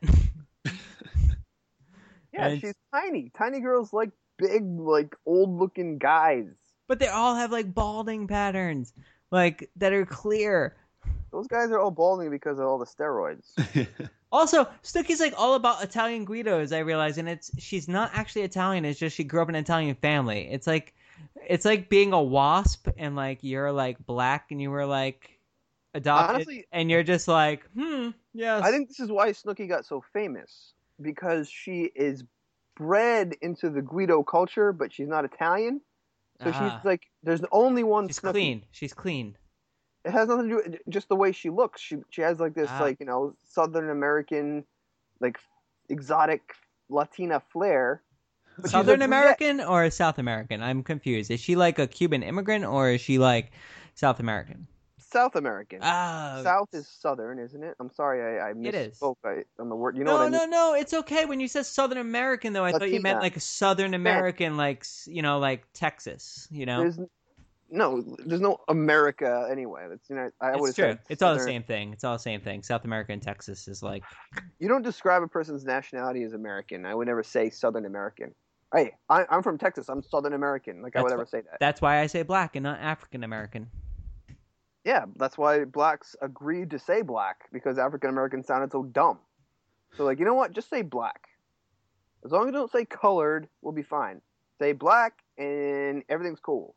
Speaker 3: Yeah, she's tiny. Tiny girls like big, old looking guys.
Speaker 2: But they all have balding patterns, that are clear.
Speaker 3: Those guys are all balding because of all the steroids.
Speaker 2: Also, Snooki's all about Italian Guidos, I realize, and she's not actually Italian. It's just she grew up in an Italian family. It's like being a wasp and you're black and you were adopted. Honestly, and you're just yes.
Speaker 3: I think this is why Snooki got so famous because she is bred into the Guido culture, but she's not Italian. So she's there's only one.
Speaker 2: She's
Speaker 3: Snooki.
Speaker 2: Clean. She's clean.
Speaker 3: It has nothing to do with just the way she looks. She has this Southern American, exotic Latina flair.
Speaker 2: But Southern American or South American? I'm confused. Is she a Cuban immigrant or is she South American?
Speaker 3: South American.
Speaker 2: Oh.
Speaker 3: South is Southern, isn't it? I'm sorry, I misspoke on the word. You know
Speaker 2: what
Speaker 3: I mean?
Speaker 2: No. It's okay. When you said Southern American, though, I thought you meant Southern American, Texas.
Speaker 3: There's no America anyway. That's
Speaker 2: it's true. It's all the same thing. It's all the same thing. South America and Texas is
Speaker 3: You don't describe a person's nationality as American. I would never say Southern American. Hey, I'm from Texas. I'm Southern American. I would never say that.
Speaker 2: That's why I say black and not African American.
Speaker 3: Yeah, that's why blacks agreed to say black because African Americans sounded so dumb. So you know what? Just say black. As long as you don't say colored, we'll be fine. say black, and everything's cool.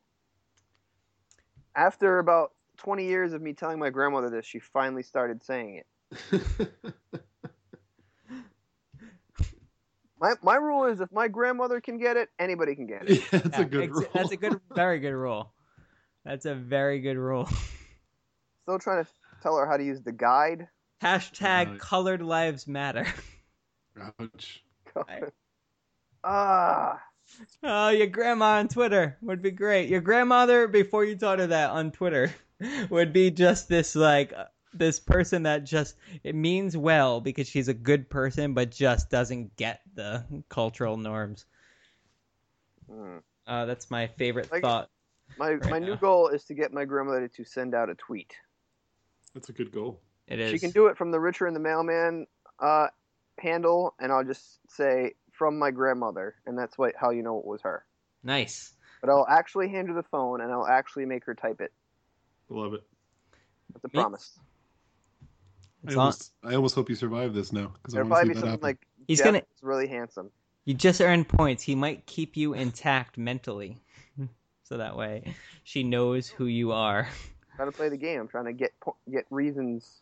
Speaker 3: After about 20 years of me telling my grandmother this, she finally started saying it. My rule is if my grandmother can get it, anybody can get it.
Speaker 4: Yeah, that's a good rule.
Speaker 2: That's a very good rule. That's a very good rule.
Speaker 3: Still trying to tell her how to use the guide.
Speaker 2: # Colored Lives Matter.
Speaker 4: Ouch.
Speaker 2: Oh, your grandma on Twitter would be great. Your grandmother, before you taught her that on Twitter, would be just this this person that just, it means well because she's a good person, but just doesn't get the cultural norms. That's my favorite thought.
Speaker 3: My new goal is to get my grandmother to send out a tweet.
Speaker 4: That's a good goal.
Speaker 2: It is.
Speaker 3: She can do it from the Richer and the Mailman handle, and I'll just say from my grandmother, and that's how you know it was her.
Speaker 2: Nice.
Speaker 3: But I'll actually hand her the phone, and I'll actually make her type it.
Speaker 4: Love it.
Speaker 3: That's a promise.
Speaker 4: I almost hope you survive this now, because I want to see that happen.
Speaker 3: Like
Speaker 2: he's
Speaker 3: Jeff is really handsome.
Speaker 2: You just earned points. He might keep you intact mentally, so that way she knows who you are.
Speaker 3: I'm trying to play the game. I'm trying to get reasons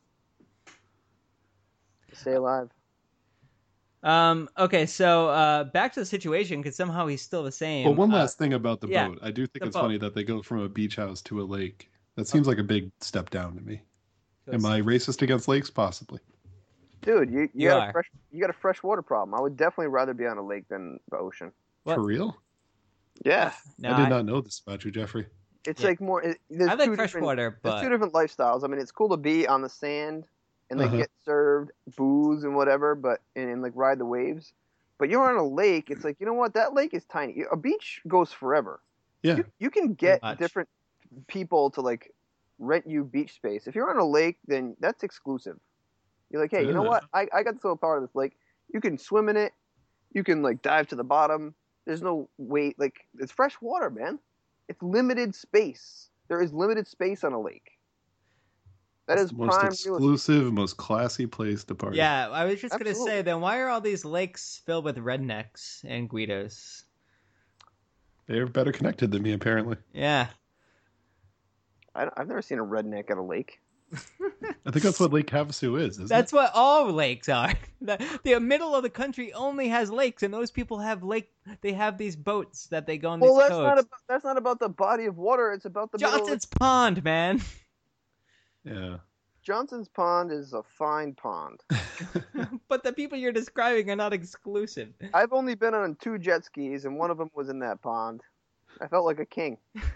Speaker 3: to stay alive.
Speaker 2: Okay, so back to the situation, because somehow he's still the same.
Speaker 4: Well, one last thing about the boat. I do think it's funny that they go from a beach house to a lake. That seems like a big step down to me. Am I racist against lakes? Possibly.
Speaker 3: Dude, you got a fresh water problem. I would definitely rather be on a lake than the ocean.
Speaker 2: What?
Speaker 4: For real?
Speaker 3: Yeah.
Speaker 4: No, I did not know this about you, Jeffrey.
Speaker 3: It's like more. I
Speaker 2: like fresh water, but
Speaker 3: there's two different lifestyles. I mean, it's cool to be on the sand and get served booze and whatever, but and like ride the waves. But you're on a lake. It's like, you know what? That lake is tiny. A beach goes forever.
Speaker 4: Yeah.
Speaker 3: You can get different people to like rent you beach space. If you're on a lake, then that's exclusive. You're like, hey, you know what? I got this little part of this lake. You can swim in it. You can like dive to the bottom. There's no weight. Like, it's fresh water, man. It's limited space. There is limited space on a lake. That is
Speaker 4: the most exclusive, most classy place to party.
Speaker 2: Yeah, I was just going to say, then why are all these lakes filled with rednecks and Guidos?
Speaker 4: They're better connected than me, apparently.
Speaker 2: Yeah.
Speaker 3: I've never seen a redneck at a lake.
Speaker 4: I think that's what Lake Havasu is, isn't
Speaker 2: That's what all lakes are. The middle of the country only has lakes, and those people have they have these boats that they go on these coasts.
Speaker 3: That's not about the body of water. It's about the
Speaker 2: Johnson's Pond, man.
Speaker 4: Yeah.
Speaker 3: Johnson's Pond is a fine pond.
Speaker 2: But the people you're describing are not exclusive.
Speaker 3: I've only been on 2 jet skis, and one of them was in that pond. I felt like a king.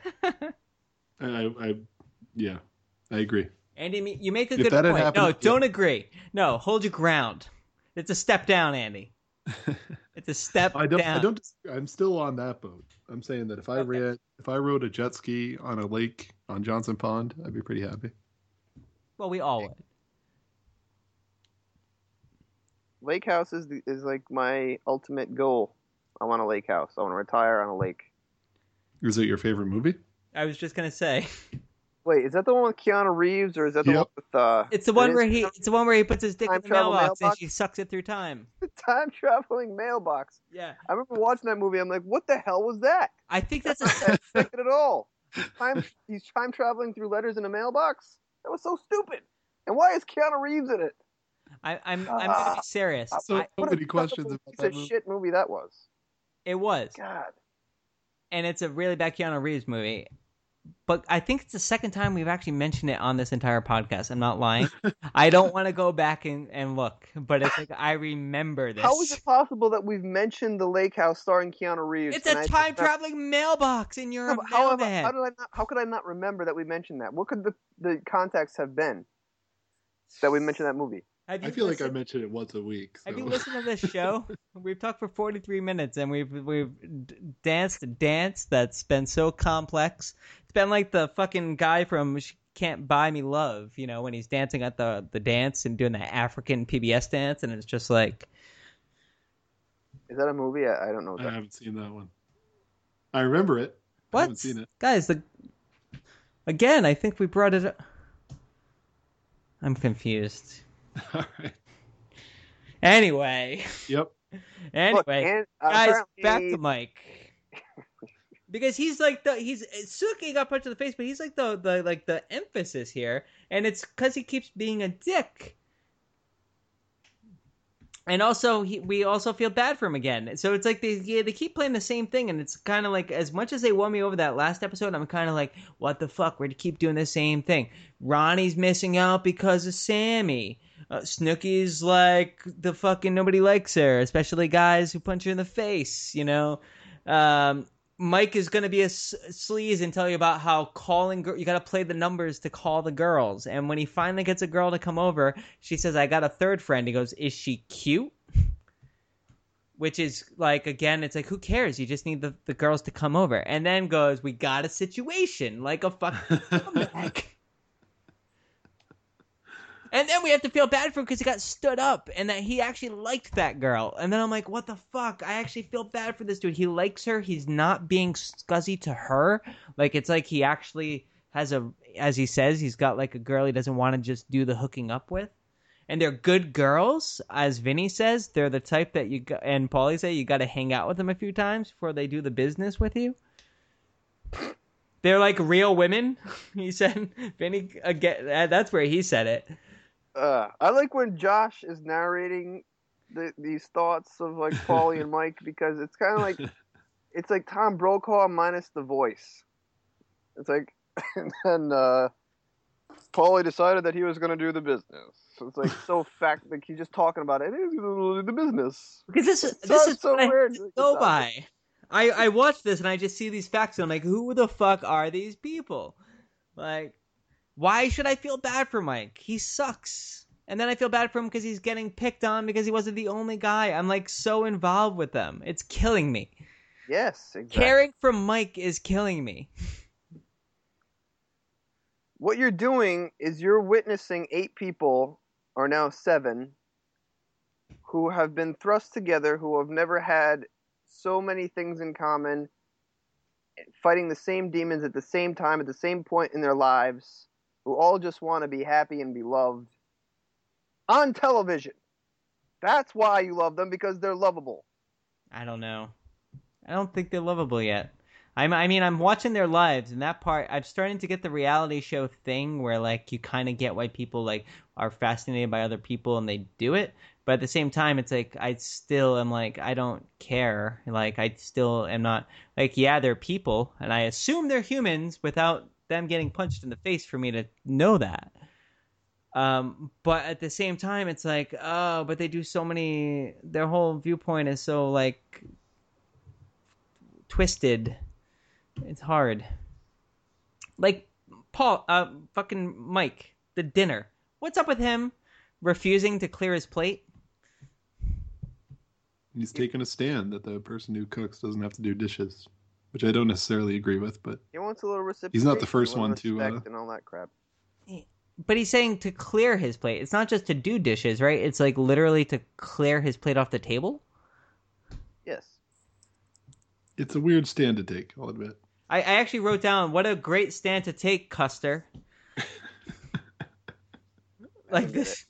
Speaker 4: I agree.
Speaker 2: Andy, you make a good point. No, don't agree. No, hold your ground. It's a step down, Andy. It's a step down.
Speaker 4: I'm still on that boat. I'm saying that if I rode a jet ski on a lake on Johnson Pond, I'd be pretty happy.
Speaker 2: Well, we all would.
Speaker 3: Lake house is like my ultimate goal. I want a lake house. I want to retire on a lake.
Speaker 4: Is it your favorite movie?
Speaker 2: I was just gonna say.
Speaker 3: Wait, is that the one with Keanu Reeves, or is that the one with?
Speaker 2: It's the one where he puts his dick in the mailbox and she sucks it through time.
Speaker 3: The time traveling mailbox.
Speaker 2: Yeah.
Speaker 3: I remember watching that movie. I'm like, what the hell was that?
Speaker 2: I think that's
Speaker 3: not expected at all. He's time traveling through letters in a mailbox. That was so stupid. And why is Keanu Reeves in it?
Speaker 2: I'm gonna be serious.
Speaker 4: So many questions about that
Speaker 3: movie. Shit movie that was.
Speaker 2: It was.
Speaker 3: God. And
Speaker 2: it's a really bad Keanu Reeves movie. But I think it's the second time we've actually mentioned it on this entire podcast. I'm not lying. I don't want to go back and look, but it's like I remember this.
Speaker 3: How is it possible that we've mentioned the lake house starring Keanu Reeves?
Speaker 2: It's a time-traveling mailbox, and you're a mailman.
Speaker 3: How could I not remember that we mentioned that? What could the context have been that we mentioned that movie?
Speaker 4: I feel like I mention it once a week. So.
Speaker 2: Have you listened to this show? We've talked for 43 minutes, and we've danced a dance that's been so complex. It's been like the fucking guy from Can't Buy Me Love, you know, when he's dancing at the dance and doing the African PBS dance, and it's just like...
Speaker 3: Is that a movie? I don't know.
Speaker 4: I haven't seen that one. I remember it.
Speaker 2: What?
Speaker 4: I haven't seen it.
Speaker 2: Guys, again, I think we brought it up. I'm confused.
Speaker 4: All right.
Speaker 2: Anyway.
Speaker 4: Yep.
Speaker 2: Anyway, guys, back to Mike. Because he's like Suki got punched in the face, but he's like the emphasis here, and it's because he keeps being a dick. And also, we also feel bad for him again. So it's like they keep playing the same thing, and it's kind of like, as much as they won me over that last episode, I'm kind of like, what the fuck? We're to keep doing the same thing. Ronnie's missing out because of Sammy. Snooki's like the fucking nobody likes her, especially guys who punch her in the face. You know, Mike is gonna be a sleaze and tell you about how you gotta play the numbers to call the girls. And when he finally gets a girl to come over, she says, "I got a third friend." He goes, "Is she cute?" Which is like, again, it's like, who cares? You just need the girls to come over. And then goes, "We got a situation," like a fucking comeback. And then we have to feel bad for him because he got stood up and that he actually liked that girl. And then I'm like, what the fuck? I actually feel bad for this dude. He likes her. He's not being scuzzy to her. Like, it's like he actually has as he says, he's got like a girl he doesn't want to just do the hooking up with. And they're good girls. As Vinny says, they're the type that and Paulie say, you got to hang out with them a few times before they do the business with you. They're like real women, he said. Vinny, again, that's where he said it.
Speaker 3: I like when Josh is narrating these thoughts of like Paulie and Mike, because it's kind of like it's like Tom Brokaw minus the voice. It's like, and then Paulie decided that he was going to do the business. So it's like so like he's just talking about it. He's going to do the business.
Speaker 2: Because this is so weird. Go by. I watch this and I just see these facts and I'm like, who the fuck are these people? Like, why should I feel bad for Mike? He sucks. And then I feel bad for him because he's getting picked on because he wasn't the only guy. I'm like so involved with them. It's killing me.
Speaker 3: Yes, exactly.
Speaker 2: Caring for Mike is killing me.
Speaker 3: What you're doing is you're witnessing 8 people, or now 7, who have been thrust together, who have never had so many things in common, fighting the same demons at the same time, at the same point in their lives, who all just want to be happy and be loved on television. That's why you love them, because they're lovable.
Speaker 2: I don't know. I don't think they're lovable yet. I mean, I'm watching their lives, and that part, I'm starting to get the reality show thing where, like, you kind of get why people, like, are fascinated by other people and they do it. But at the same time, it's like, I still am like, I don't care. Like, I still am not, like, yeah, they're people, and I assume they're humans without them getting punched in the face for me to know that. But at the same time, it's like, oh, but they do so many, their whole viewpoint is so, like, twisted. It's hard. Like, fucking Mike, the dinner. What's up with him refusing to clear his plate?
Speaker 4: He's taking a stand that the person who cooks doesn't have to do dishes, which I don't necessarily agree with, but
Speaker 3: he wants a little reciprocation.
Speaker 4: He's not the first one to
Speaker 3: and all that crap.
Speaker 2: But he's saying to clear his plate. It's not just to do dishes, right? It's like literally to clear his plate off the table.
Speaker 3: Yes.
Speaker 4: It's a weird stand to take, I'll admit.
Speaker 2: I actually wrote down, what a great stand to take, Custer. Like this.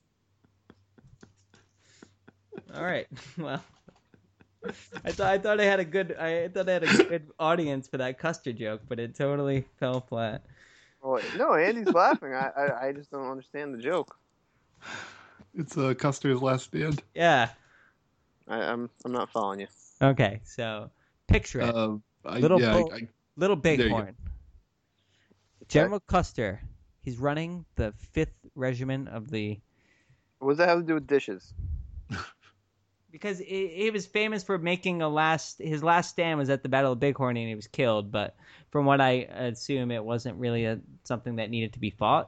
Speaker 2: All right. Well, I thought I had a good audience for that Custer joke, but it totally fell flat.
Speaker 3: Oh, no, Andy's laughing. I just don't understand the joke.
Speaker 4: It's Custer's last stand.
Speaker 2: Yeah.
Speaker 3: I'm not following you.
Speaker 2: Okay, so picture it. Little Bighorn. General Custer. He's running the 5th Regiment of the...
Speaker 3: What does that have to do with dishes?
Speaker 2: Because he was famous for making his last stand was at the Battle of Bighorn and he was killed, but from what I assume, it wasn't really something that needed to be fought.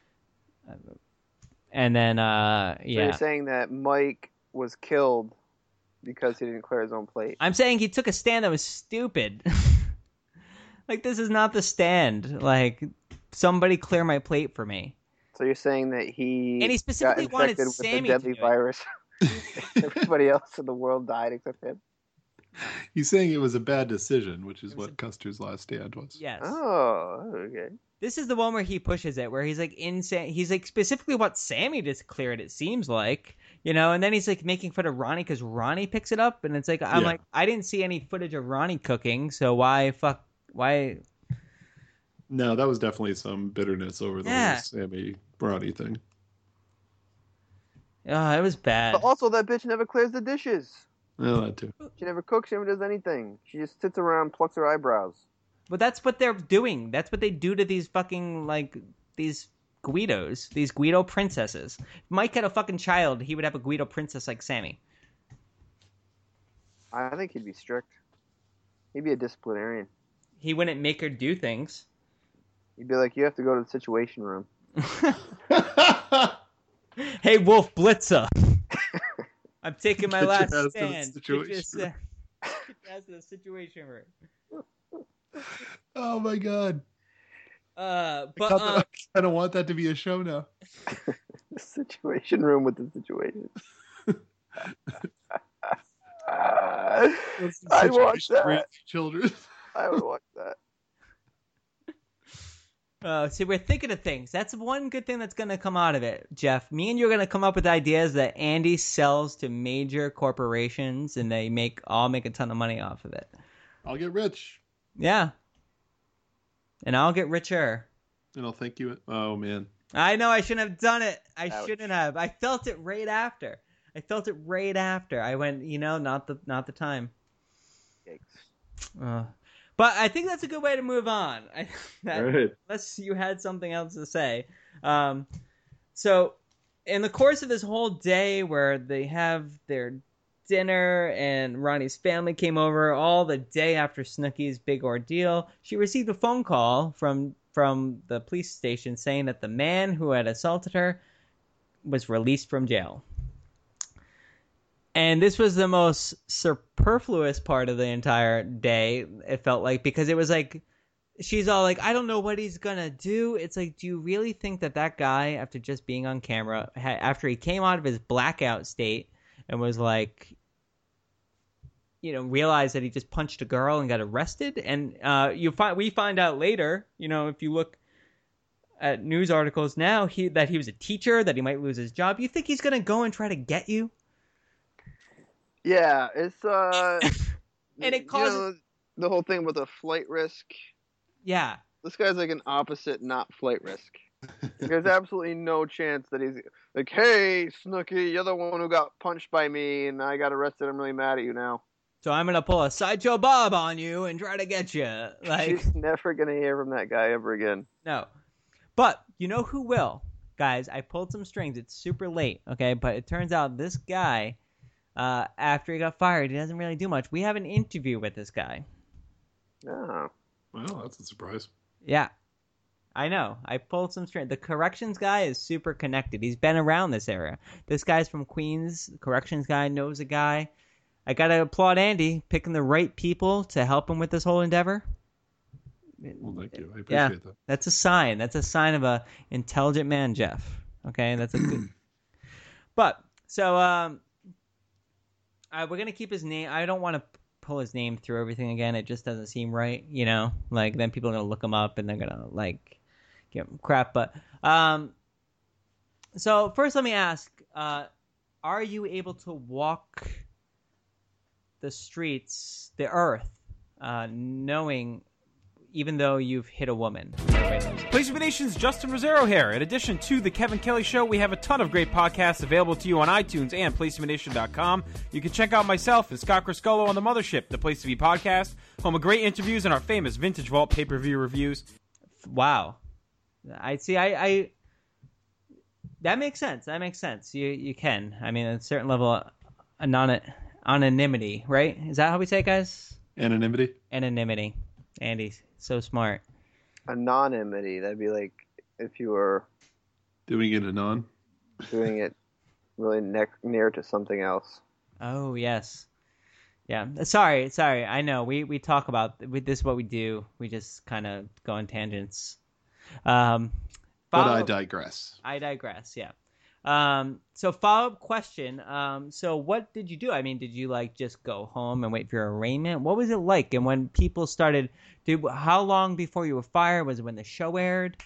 Speaker 2: And then, yeah. So
Speaker 3: you're saying that Mike was killed because he didn't clear his own plate?
Speaker 2: I'm saying he took a stand that was stupid. Like, this is not the stand. Like, somebody clear my plate for me.
Speaker 3: So you're saying that he
Speaker 2: specifically
Speaker 3: got infected
Speaker 2: wanted
Speaker 3: with
Speaker 2: Sammy
Speaker 3: the deadly virus. Everybody else in the world died except him.
Speaker 4: He's saying it was a bad decision, which is what Custer's last stand was.
Speaker 2: Yes.
Speaker 3: Oh, okay.
Speaker 2: This is the one where he pushes it, where he's like insane. He's like specifically what Sammy just cleared. It seems like, You know, and then he's like making fun of Ronnie because Ronnie picks it up, and it's like I'm like, I didn't see any footage of Ronnie cooking, so why?
Speaker 4: No, that was definitely some bitterness over the whole Sammy Ronnie thing.
Speaker 2: Oh, it was bad.
Speaker 3: But also, that bitch never clears the dishes.
Speaker 4: No, that too.
Speaker 3: She never cooks. She never does anything. She just sits around, plucks her eyebrows.
Speaker 2: But that's what they're doing. That's what they do to these fucking these Guidos, these Guido princesses. If Mike had a fucking child, he would have a Guido princess like Sammy.
Speaker 3: I think he'd be strict. He'd be a disciplinarian.
Speaker 2: He wouldn't make her do things.
Speaker 3: He'd be like, you have to go to the Situation Room.
Speaker 2: Hey, Wolf Blitzer. I'm taking my last stand. Get your ass to the Situation Room.
Speaker 4: Oh my god.
Speaker 2: But
Speaker 4: I kind of want that to be a show now.
Speaker 3: The Situation Room with the situation. I'd watch that.
Speaker 4: Children.
Speaker 3: I would watch that.
Speaker 2: See, we're thinking of things. That's one good thing that's going to come out of it, Jeff. Me and you are going to come up with ideas that Andy sells to major corporations, and they all make a ton of money off of it.
Speaker 4: I'll get rich.
Speaker 2: Yeah. And I'll get richer.
Speaker 4: And I'll thank you. Oh, man.
Speaker 2: I know I shouldn't have done it. I shouldn't have. I felt it right after. I went, not the time.
Speaker 3: Yikes.
Speaker 2: But I think that's a good way to move on.
Speaker 4: Right.
Speaker 2: Unless you had something else to say. So in the course of this whole day where they have their dinner and Ronnie's family came over, all the day after Snooki's big ordeal, she received a phone call from the police station saying that the man who had assaulted her was released from jail. And this was the most superfluous part of the entire day, it felt like, because it was like, she's all like, I don't know what he's going to do. It's like, do you really think that guy, after just being on camera, after he came out of his blackout state and was like, realized that he just punched a girl and got arrested? And we find out later, if you look at news articles now, that he was a teacher, that he might lose his job. You think he's going to go and try to get you?
Speaker 3: Yeah, it's
Speaker 2: and it causes
Speaker 3: the whole thing with the flight risk.
Speaker 2: Yeah,
Speaker 3: this guy's like an opposite, not flight risk. There's absolutely no chance that he's like, "Hey, Snooki, you're the one who got punched by me, and I got arrested. I'm really mad at you now.
Speaker 2: So I'm gonna pull a Sideshow Bob on you and try to get you." Like,
Speaker 3: she's never gonna hear from that guy ever again.
Speaker 2: No, but you know who will, guys? I pulled some strings. It's super late, okay? But it turns out this guy. After he got fired, he doesn't really do much. We have an interview with this guy.
Speaker 3: Oh.
Speaker 4: Well, that's a surprise.
Speaker 2: Yeah. I know. I pulled some strings. The corrections guy is super connected. He's been around this area. This guy's from Queens. The corrections guy knows a guy. I gotta applaud Andy picking the right people to help him with this whole endeavor.
Speaker 4: Well, thank you. I appreciate that.
Speaker 2: That's a sign. That's a sign of a intelligent man, Jeff. Okay? That's a good... But, so, we're going to keep his name. I don't want to pull his name through everything again. It just doesn't seem right, Like, then people are going to look him up and they're going to, give him crap. But, so first let me ask, are you able to walk the streets, the earth, knowing... even though you've hit a woman?
Speaker 9: Place to Be Nation's Justin Rosero here. In addition to The Kevin Kelly Show, we have a ton of great podcasts available to you on iTunes and PlaceToBeNation.com. You can check out myself and Scott Criscolo on The Mothership, the Place to Be podcast, home of great interviews and our famous Vintage Vault pay-per-view reviews.
Speaker 2: Wow. I see. I that makes sense. That makes sense. You can. I mean, a certain level of anonymity, right? Is that how we say it, guys?
Speaker 4: Anonymity.
Speaker 2: Andy's so smart.
Speaker 3: Anonymity. That'd be like if you were
Speaker 4: doing it doing it
Speaker 3: really near to something else.
Speaker 2: Oh yes, yeah. Sorry. I know we talk about this is what we do. We just kind of go on tangents.
Speaker 4: But I digress.
Speaker 2: Yeah. So follow-up question. So what did you do? I mean, did you just go home and wait for your arraignment? What was it like? And when people started, how long before you were fired? Was it when the show aired?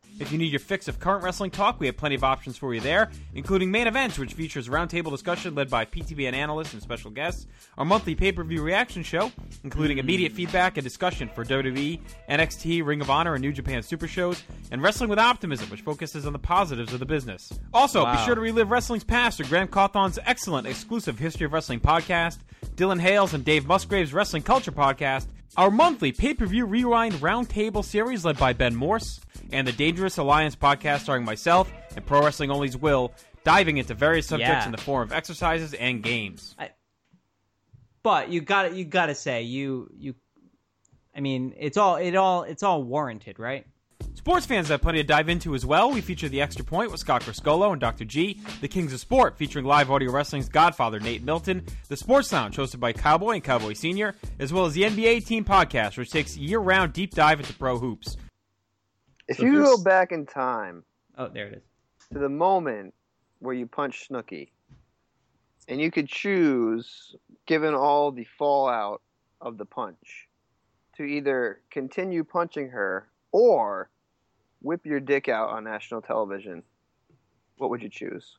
Speaker 9: If you need your fix of current wrestling talk, we have plenty of options for you there, including Main Events, which features roundtable discussion led by PTBN analysts and special guests, our monthly pay-per-view reaction show, including immediate feedback and discussion for WWE, NXT, Ring of Honor, and New Japan Super Shows, and Wrestling with Optimism, which focuses on the positives of the business. Also, be sure to relive wrestling's past through Graham Cawthon's excellent exclusive History of Wrestling podcast, Dylan Hales and Dave Musgrave's Wrestling Culture podcast, our monthly pay-per-view rewind roundtable series led by Ben Morse, and the Dangerous Alliance podcast starring myself and Pro Wrestling Only's Will, diving into various subjects in the form of exercises and games.
Speaker 2: But you gotta say I mean, it's all warranted, right?
Speaker 9: Sports fans have plenty to dive into as well. We feature The Extra Point with Scott Criscolo and Dr. G, The Kings of Sport featuring live audio wrestling's godfather Nate Milton, The Sports Lounge hosted by Cowboy and Cowboy Senior, as well as the NBA Team Podcast, which takes a year-round deep dive into pro hoops.
Speaker 3: If you go back in time,
Speaker 2: oh, there it is,
Speaker 3: to the moment where you punched Snooki, and you could choose, given all the fallout of the punch, to either continue punching her or whip your dick out on national television, what would you choose?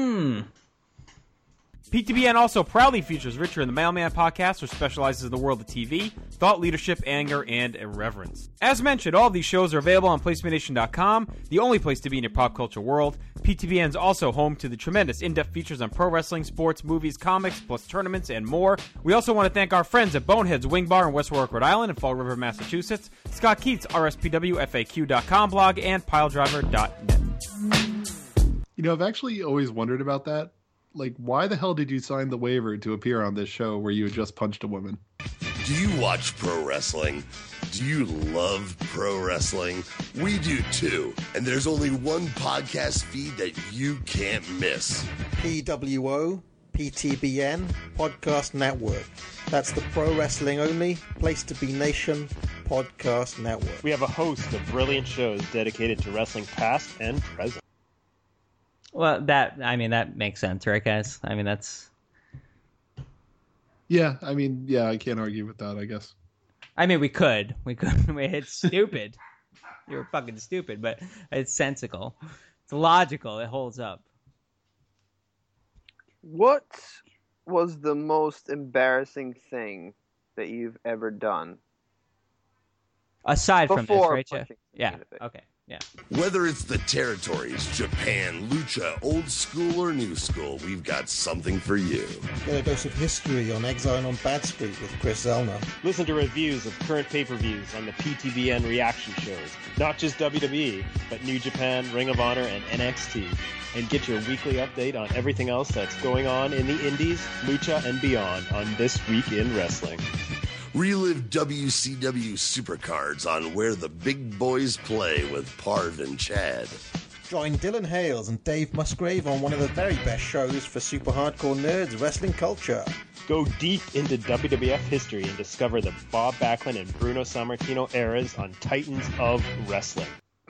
Speaker 9: PTBN also proudly features Richard and the Mailman podcast, which specializes in the world of TV, thought leadership, anger, and irreverence. As mentioned, all of these shows are available on PlaceMeNation.com, the only place to be in your pop culture world. PTBN is also home to the tremendous in-depth features on pro wrestling, sports, movies, comics, plus tournaments, and more. We also want to thank our friends at Bonehead's Wing Bar in West Warwick, Rhode Island, and Fall River, Massachusetts, Scott Keats, RSPWFAQ.com blog, and PileDriver.net.
Speaker 4: You know, I've actually always wondered about that. Like, why the hell did you sign the waiver to appear on this show where you had just punched a woman?
Speaker 10: Do you watch pro wrestling? Do you love pro wrestling? We do too. And there's only one podcast feed that you can't miss.
Speaker 11: PWO, PTBN, Podcast Network. That's the Pro Wrestling Only, Place to Be Nation Podcast Network.
Speaker 12: We have a host of brilliant shows dedicated to wrestling past and present.
Speaker 2: Well, that makes sense, right, guys? I mean, that's...
Speaker 4: Yeah, I can't argue with that, I guess.
Speaker 2: I mean, we could. It's stupid. You're fucking stupid, but it's sensical. It's logical. It holds up.
Speaker 3: What was the most embarrassing thing that you've ever done?
Speaker 2: Aside from this, right, Jeff? Yeah, okay. Yeah.
Speaker 10: Whether it's the territories, Japan, lucha, old school or new school, we've got something for you.
Speaker 11: Get a dose of history on Exile on Bad Street with Chris Zellner.
Speaker 12: Listen to reviews of current pay-per-views on the PTBN reaction shows. Not just WWE, but New Japan, Ring of Honor, and NXT. And get your weekly update on everything else that's going on in the indies, lucha, and beyond on This Week in Wrestling.
Speaker 10: Relive WCW Supercards on Where the Big Boys Play with Parv and Chad.
Speaker 11: Join Dylan Hales and Dave Musgrave on one of the very best shows for super hardcore nerds, Wrestling Culture.
Speaker 12: Go deep into WWF history and discover the Bob Backlund and Bruno Sammartino eras on Titans of Wrestling.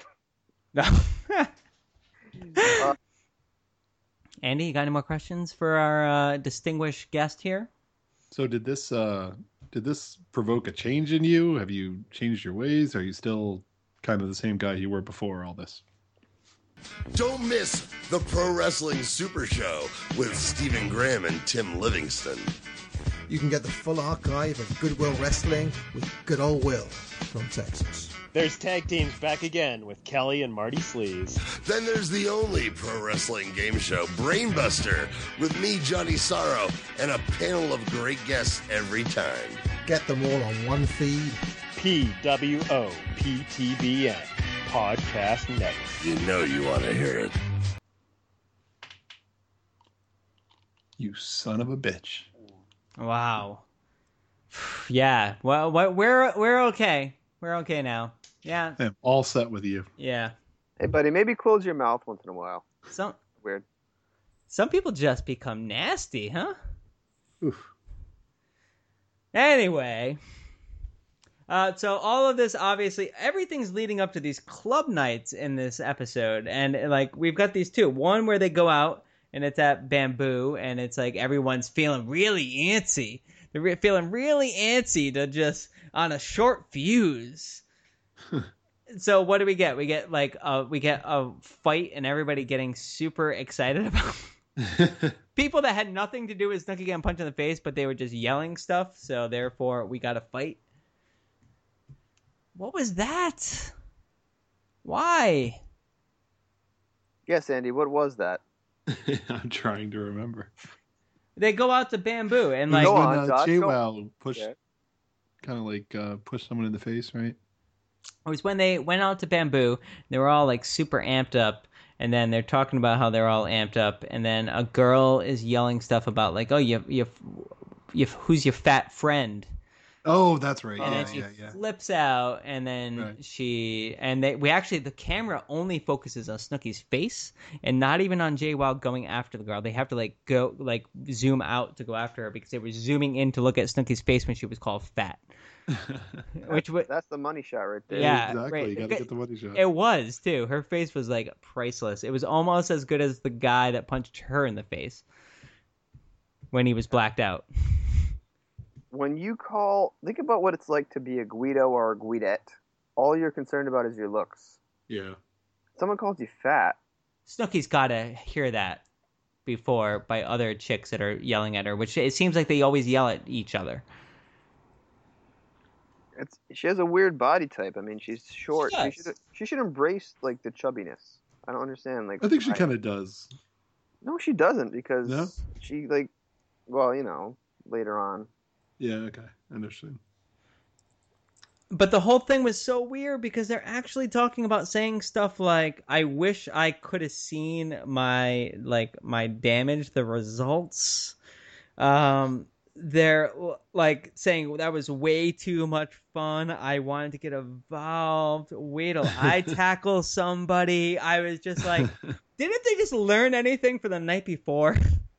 Speaker 2: Andy, you got any more questions for our distinguished guest here?
Speaker 4: So did this provoke a change in you? Have you changed your ways? Are you still kind of the same guy you were before all this?
Speaker 10: Don't miss the Pro Wrestling Super Show with Stephen Graham and Tim Livingston.
Speaker 11: You can get the full archive of Goodwill Wrestling with Good Old Will from Texas.
Speaker 12: There's tag teams back again with Kelly and Marty Sleaze.
Speaker 10: Then there's the only pro wrestling game show, Brainbuster, with me, Johnny Sorrow, and a panel of great guests every time.
Speaker 11: Get them all on one feed.
Speaker 12: PWO PTBN Podcast Network.
Speaker 10: You know you want to hear it.
Speaker 4: You son of a bitch.
Speaker 2: Wow. Yeah. Well, we're okay. We're okay now. Yeah.
Speaker 4: I'm all set with you.
Speaker 2: Yeah.
Speaker 3: Hey, buddy, maybe close your mouth once in a while. Weird.
Speaker 2: Some people just become nasty, huh?
Speaker 4: Oof.
Speaker 2: Anyway. So all of this, obviously, everything's leading up to these club nights in this episode. And, like, we've got these two. One where they go out, and it's at Bamboo, and it's like everyone's feeling really antsy. They're feeling really antsy to just, on a short fuse. So what do we get? We get a fight and everybody getting super excited about people that had nothing to do with Snooki getting punched in the face, but they were just yelling stuff. So therefore, we got a fight. What was that? Why?
Speaker 3: Yes, Andy. What was that?
Speaker 4: I'm trying to remember.
Speaker 2: They go out to Bamboo and like
Speaker 4: when JWoww pushed, kind of like pushed someone in the face, right?
Speaker 2: It was when they went out to Bamboo. They were all like super amped up, and then they're talking about how they're all amped up, and then a girl is yelling stuff about like, "Oh, you who's your fat friend?"
Speaker 4: Oh, that's right.
Speaker 2: And then she flips out, and then the camera only focuses on Snooki's face, and not even on JWoww going after the girl. They have to zoom out to go after her because they were zooming in to look at Snooki's face when she was called fat.
Speaker 3: That's the money shot right there.
Speaker 2: Yeah,
Speaker 4: exactly.
Speaker 2: Right.
Speaker 4: You gotta get the money shot.
Speaker 2: It was too. Her face was like priceless. It was almost as good as the guy that punched her in the face when he was blacked out.
Speaker 3: When you think about what it's like to be a Guido or a Guidette. All you're concerned about is your looks.
Speaker 4: Yeah.
Speaker 3: Someone calls you fat.
Speaker 2: Snooki's got to hear that before by other chicks that are yelling at her, which it seems like they always yell at each other.
Speaker 3: She has a weird body type. I mean, she's short. She should embrace like the chubbiness. I don't understand. Like,
Speaker 4: I think she kind of does.
Speaker 3: No, she doesn't because she later on.
Speaker 4: Yeah, okay. I understand.
Speaker 2: But the whole thing was so weird because they're actually talking about saying stuff like, I wish I could have seen my damage, the results. They're like saying that was way too much fun. I wanted to get involved. Wait till I tackle somebody. I was just like, didn't they just learn anything for the night before?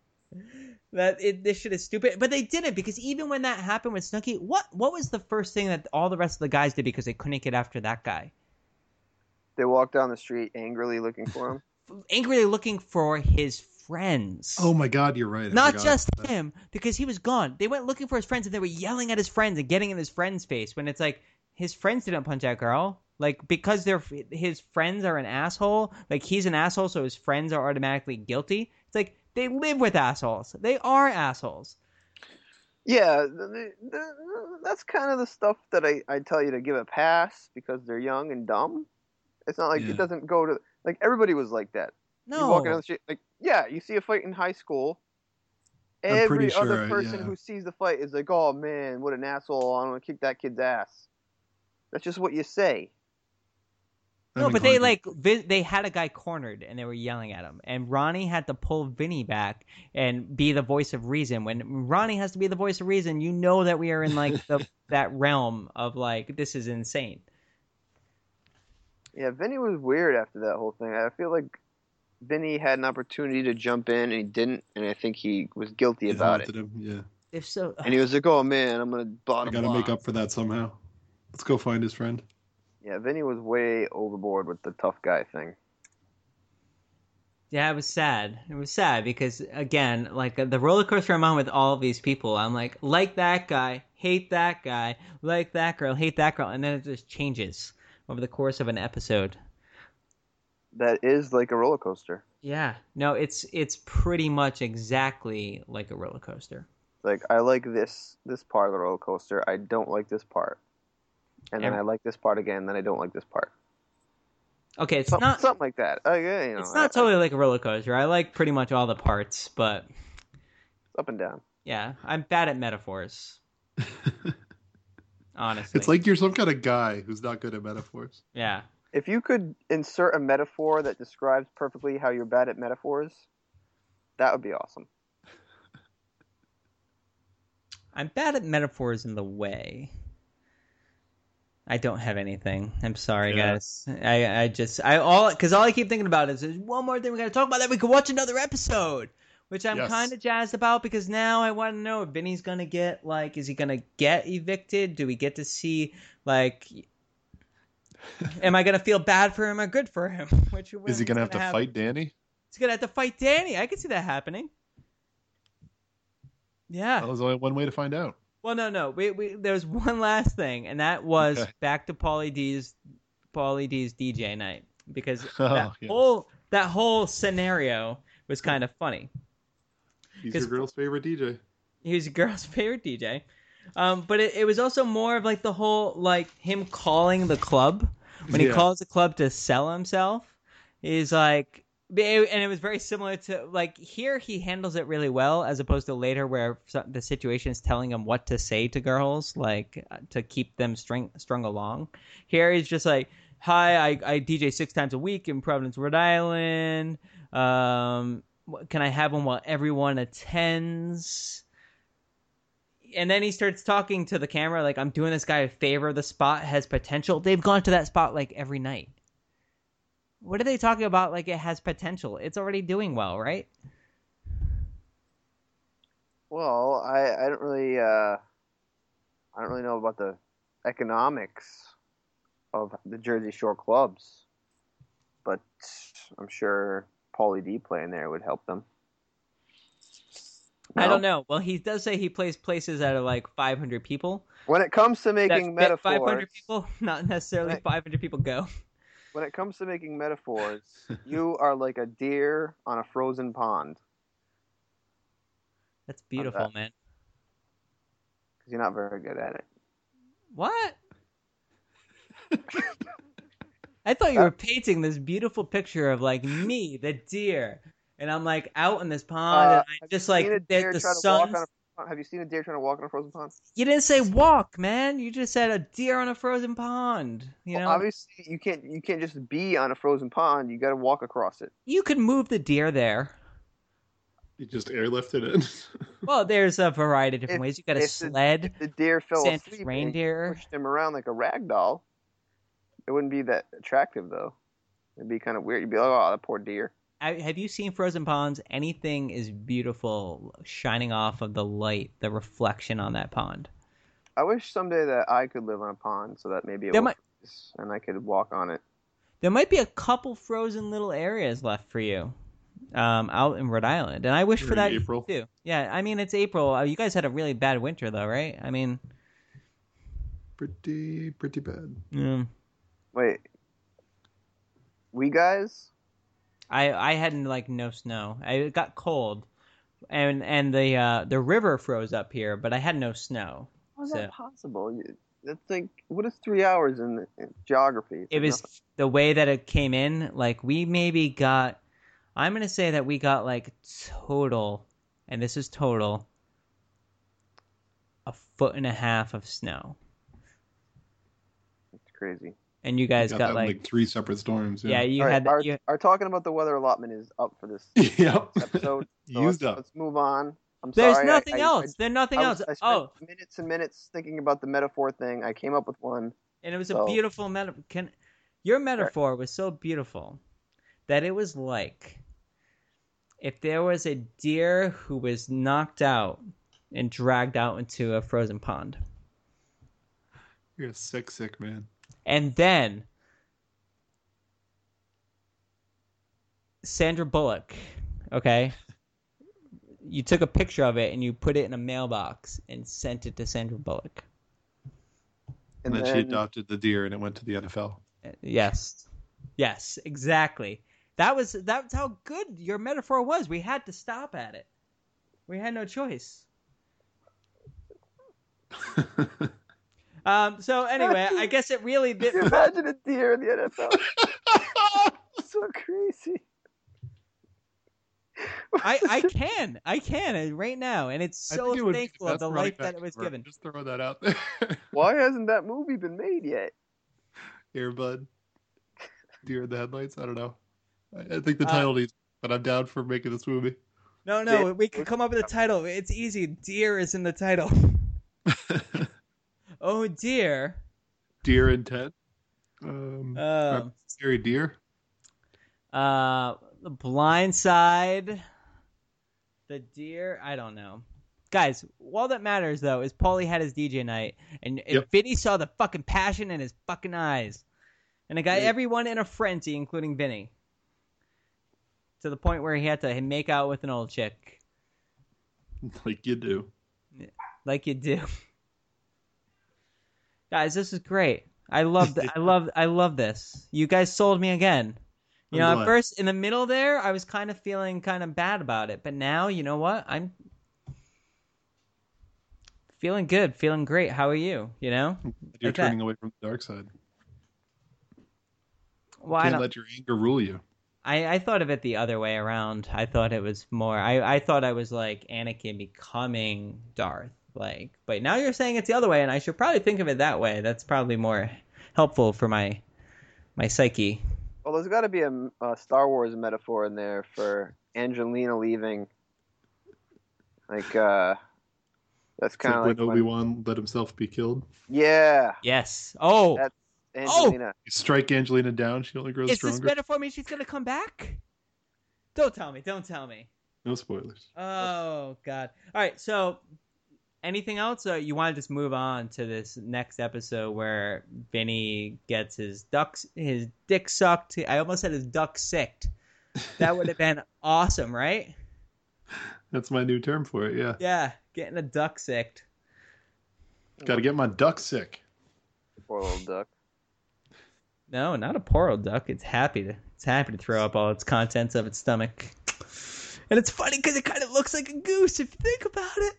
Speaker 2: This shit is stupid. But they didn't, because even when that happened with Snooki, what was the first thing that all the rest of the guys did because they couldn't get after that guy?
Speaker 3: They walked down the street angrily looking for him.
Speaker 2: Angrily looking for his friends.
Speaker 4: Oh my God, you're right.
Speaker 2: Not just him, because he was gone. They went looking for his friends and they were yelling at his friends and getting in his friend's face when it's like, his friends didn't punch that girl. Like, because his friends are an asshole, like he's an asshole, so his friends are automatically guilty. It's like, they live with assholes. They are assholes.
Speaker 3: Yeah, that's kind of the stuff that I tell you to give a pass because they're young and dumb. It's not like it doesn't go to... Like, everybody was like that.
Speaker 2: No.
Speaker 3: You walking down the street, like, you see a fight in high school. Every other person who sees the fight is like, oh, man, what an asshole. I'm going to kick that kid's ass. That's just what you say.
Speaker 2: No, but they had a guy cornered and they were yelling at him. And Ronnie had to pull Vinny back and be the voice of reason. When Ronnie has to be the voice of reason, you know that we are in like that realm of like, this is insane.
Speaker 3: Yeah, Vinny was weird after that whole thing. I feel like Vinny had an opportunity to jump in and he didn't, and I think he was guilty about it.
Speaker 4: Yeah.
Speaker 2: If so,
Speaker 3: and he was like, "Oh man, I'm gonna bottom.
Speaker 4: I gotta make up for that somehow. Let's go find his friend."
Speaker 3: Yeah, Vinny was way overboard with the tough guy thing.
Speaker 2: Yeah, it was sad. It was sad because, again, like the roller coaster I'm on with all of these people, I'm like that guy, hate that guy, like that girl, hate that girl, and then it just changes over the course of an episode.
Speaker 3: That is like a roller coaster.
Speaker 2: Yeah. No, it's pretty much exactly like a roller coaster.
Speaker 3: Like, I like this part of the roller coaster. I don't like this part. And then I like this part again, then I don't like this part.
Speaker 2: Okay, it's
Speaker 3: not something like that.
Speaker 2: It's not totally like a roller coaster. I like pretty much all the parts, but
Speaker 3: it's up and down.
Speaker 2: Yeah, I'm bad at metaphors. Honestly,
Speaker 4: it's like you're some kind of guy who's not good at metaphors.
Speaker 2: Yeah.
Speaker 3: If you could insert a metaphor that describes perfectly how you're bad at metaphors, that would be awesome.
Speaker 2: I'm bad at metaphors in the way. I don't have anything. I'm sorry, guys. All I keep thinking about is there's one more thing we got to talk about that we could watch another episode, which I'm kind of jazzed about because now I want to know if Vinny's gonna get is he gonna get evicted? Do we get to see am I gonna feel bad for him or good for him?
Speaker 4: Is he gonna have to fight Danny?
Speaker 2: He's gonna have to fight Danny. I can see that happening. Yeah.
Speaker 4: Well, there's only one way to find out.
Speaker 2: Well, no. There's one last thing, and that was back to Pauly D's Pauly D's DJ night because that whole scenario was kind of funny.
Speaker 4: He's your girl's favorite DJ.
Speaker 2: He was your girl's favorite DJ. But it was also more of like the whole, like him calling the club when he calls the club to sell himself. He's like, and it was very similar to like here he handles it really well as opposed to later where the situation is telling him what to say to girls, like to keep them strung along. Here he's just like, hi, I DJ 6 times a week in Providence, Rhode Island. Can I have one while everyone attends? And then he starts talking to the camera like, I'm doing this guy a favor. The spot has potential. They've gone to that spot like every night. What are they talking about like it has potential? It's already doing well, right?
Speaker 3: Well, I don't really know about the economics of the Jersey Shore clubs, but I'm sure Pauly D playing there would help them.
Speaker 2: No? I don't know. Well, he does say he plays places that are like 500 people.
Speaker 3: When it comes to making metaphors...
Speaker 2: 500 people, not necessarily 500 people go.
Speaker 3: When it comes to making metaphors, you are like a deer on a frozen pond.
Speaker 2: That's beautiful, man.
Speaker 3: Because you're not very good at it.
Speaker 2: What? I thought you were painting this beautiful picture of like me, the deer, and I'm like out in this pond, and I just like the sun.
Speaker 3: Have you seen a deer trying to walk on a frozen pond?
Speaker 2: You didn't say walk, man. You just said a deer on a frozen pond. You know,
Speaker 3: obviously you can't just be on a frozen pond. You got to walk across it.
Speaker 2: You could move the deer there.
Speaker 4: You just airlifted it.
Speaker 2: Well, there's a variety of different ways. You got a sled.
Speaker 3: If the deer fell
Speaker 2: Santa's
Speaker 3: asleep
Speaker 2: reindeer.
Speaker 3: And pushed him around like a rag doll. It wouldn't be that attractive, though. It'd be kind of weird. You'd be like, oh, that poor deer.
Speaker 2: Have you seen frozen ponds? Anything is beautiful shining off of the light, the reflection on that pond.
Speaker 3: I wish someday that I could live on a pond so that maybe it would freeze and I could walk on it.
Speaker 2: There might be a couple frozen little areas left for you out in Rhode Island. And I wish for that
Speaker 4: April.
Speaker 2: too. Yeah, I mean, it's April. You guys had a really bad winter, though, right? I mean...
Speaker 4: Pretty bad.
Speaker 2: Yeah.
Speaker 3: Wait. We guys?
Speaker 2: I had like no snow. It got cold, and the river froze up here, but I had no snow.
Speaker 3: How is that possible? That's like, what is 3 hours in geography?
Speaker 2: It was the way that it came in. Like we maybe got, I'm gonna say that we got like total, and this is total, 1.5 feet of snow.
Speaker 3: That's crazy.
Speaker 2: And you guys got like
Speaker 4: 3 separate storms.
Speaker 2: Yeah, you had.
Speaker 3: Our talking about the weather allotment is up for this episode. So let's move on. I'm sorry.
Speaker 2: There's nothing else. There's nothing else.
Speaker 3: I spent minutes and minutes thinking about the metaphor thing. I came up with one.
Speaker 2: And it was a beautiful metaphor. Your metaphor was so beautiful that it was like if there was a deer who was knocked out and dragged out into a frozen pond.
Speaker 4: You're a sick man.
Speaker 2: And then Sandra Bullock, okay? You took a picture of it and you put it in a mailbox and sent it to Sandra Bullock.
Speaker 4: And then she adopted the deer and it went to the NFL.
Speaker 2: Yes. Yes, exactly. That's how good your metaphor was. We had to stop at it. We had no choice. So anyway, I guess it really did.
Speaker 3: Imagine a deer in the NFL. So crazy.
Speaker 2: I can right now, and it's so thankful of the life that it was given.
Speaker 4: Just throw that out there.
Speaker 3: Why hasn't that movie been made yet?
Speaker 4: Air Bud, Deer in the Headlights. I don't know. I think the title needs, but I'm down for making this movie.
Speaker 2: No, we can come up with a title. It's easy. Deer is in the title. Oh dear.
Speaker 4: Deer Intent. Scary Deer.
Speaker 2: The Blind Side. The Deer. I don't know. Guys, all that matters though is Paulie had his DJ night, and Vinny saw the fucking passion in his fucking eyes, and it got everyone in a frenzy, including Vinny, to the point where he had to make out with an old chick.
Speaker 4: Like you do.
Speaker 2: Like you do. Guys, this is great. I love this. You guys sold me again. You know, at first in the middle there, I was kind of feeling kind of bad about it, but now, you know what? I'm feeling good, feeling great. How are you? You know,
Speaker 4: you're turning away from the dark side.
Speaker 2: Well,
Speaker 4: can't let your anger rule you.
Speaker 2: I thought of it the other way around. I thought it was more. I thought I was like Anakin becoming Darth. Like, but now you're saying it's the other way, and I should probably think of it that way. That's probably more helpful for my psyche.
Speaker 3: Well, there's got to be a Star Wars metaphor in there for Angelina leaving. Like, that's kind of like
Speaker 4: when Obi-Wan let himself be killed.
Speaker 3: Yeah.
Speaker 2: Yes. Oh.
Speaker 3: That's Angelina.
Speaker 4: You strike Angelina down, she only grows stronger.
Speaker 2: Is this metaphor mean she's gonna come back? Don't tell me.
Speaker 4: No spoilers.
Speaker 2: Oh God. All right. So, anything else? You want to just move on to this next episode where Vinny gets his dick sucked. I almost said his duck sicked. That would have been awesome, right?
Speaker 4: That's my new term for it. Yeah.
Speaker 2: Yeah, getting a duck sicked.
Speaker 4: Got to get my duck sick.
Speaker 3: Poor little duck.
Speaker 2: No, not a poor old duck. It's happy to throw up all its contents of its stomach. And it's funny because it kind of looks like a goose if you think about it.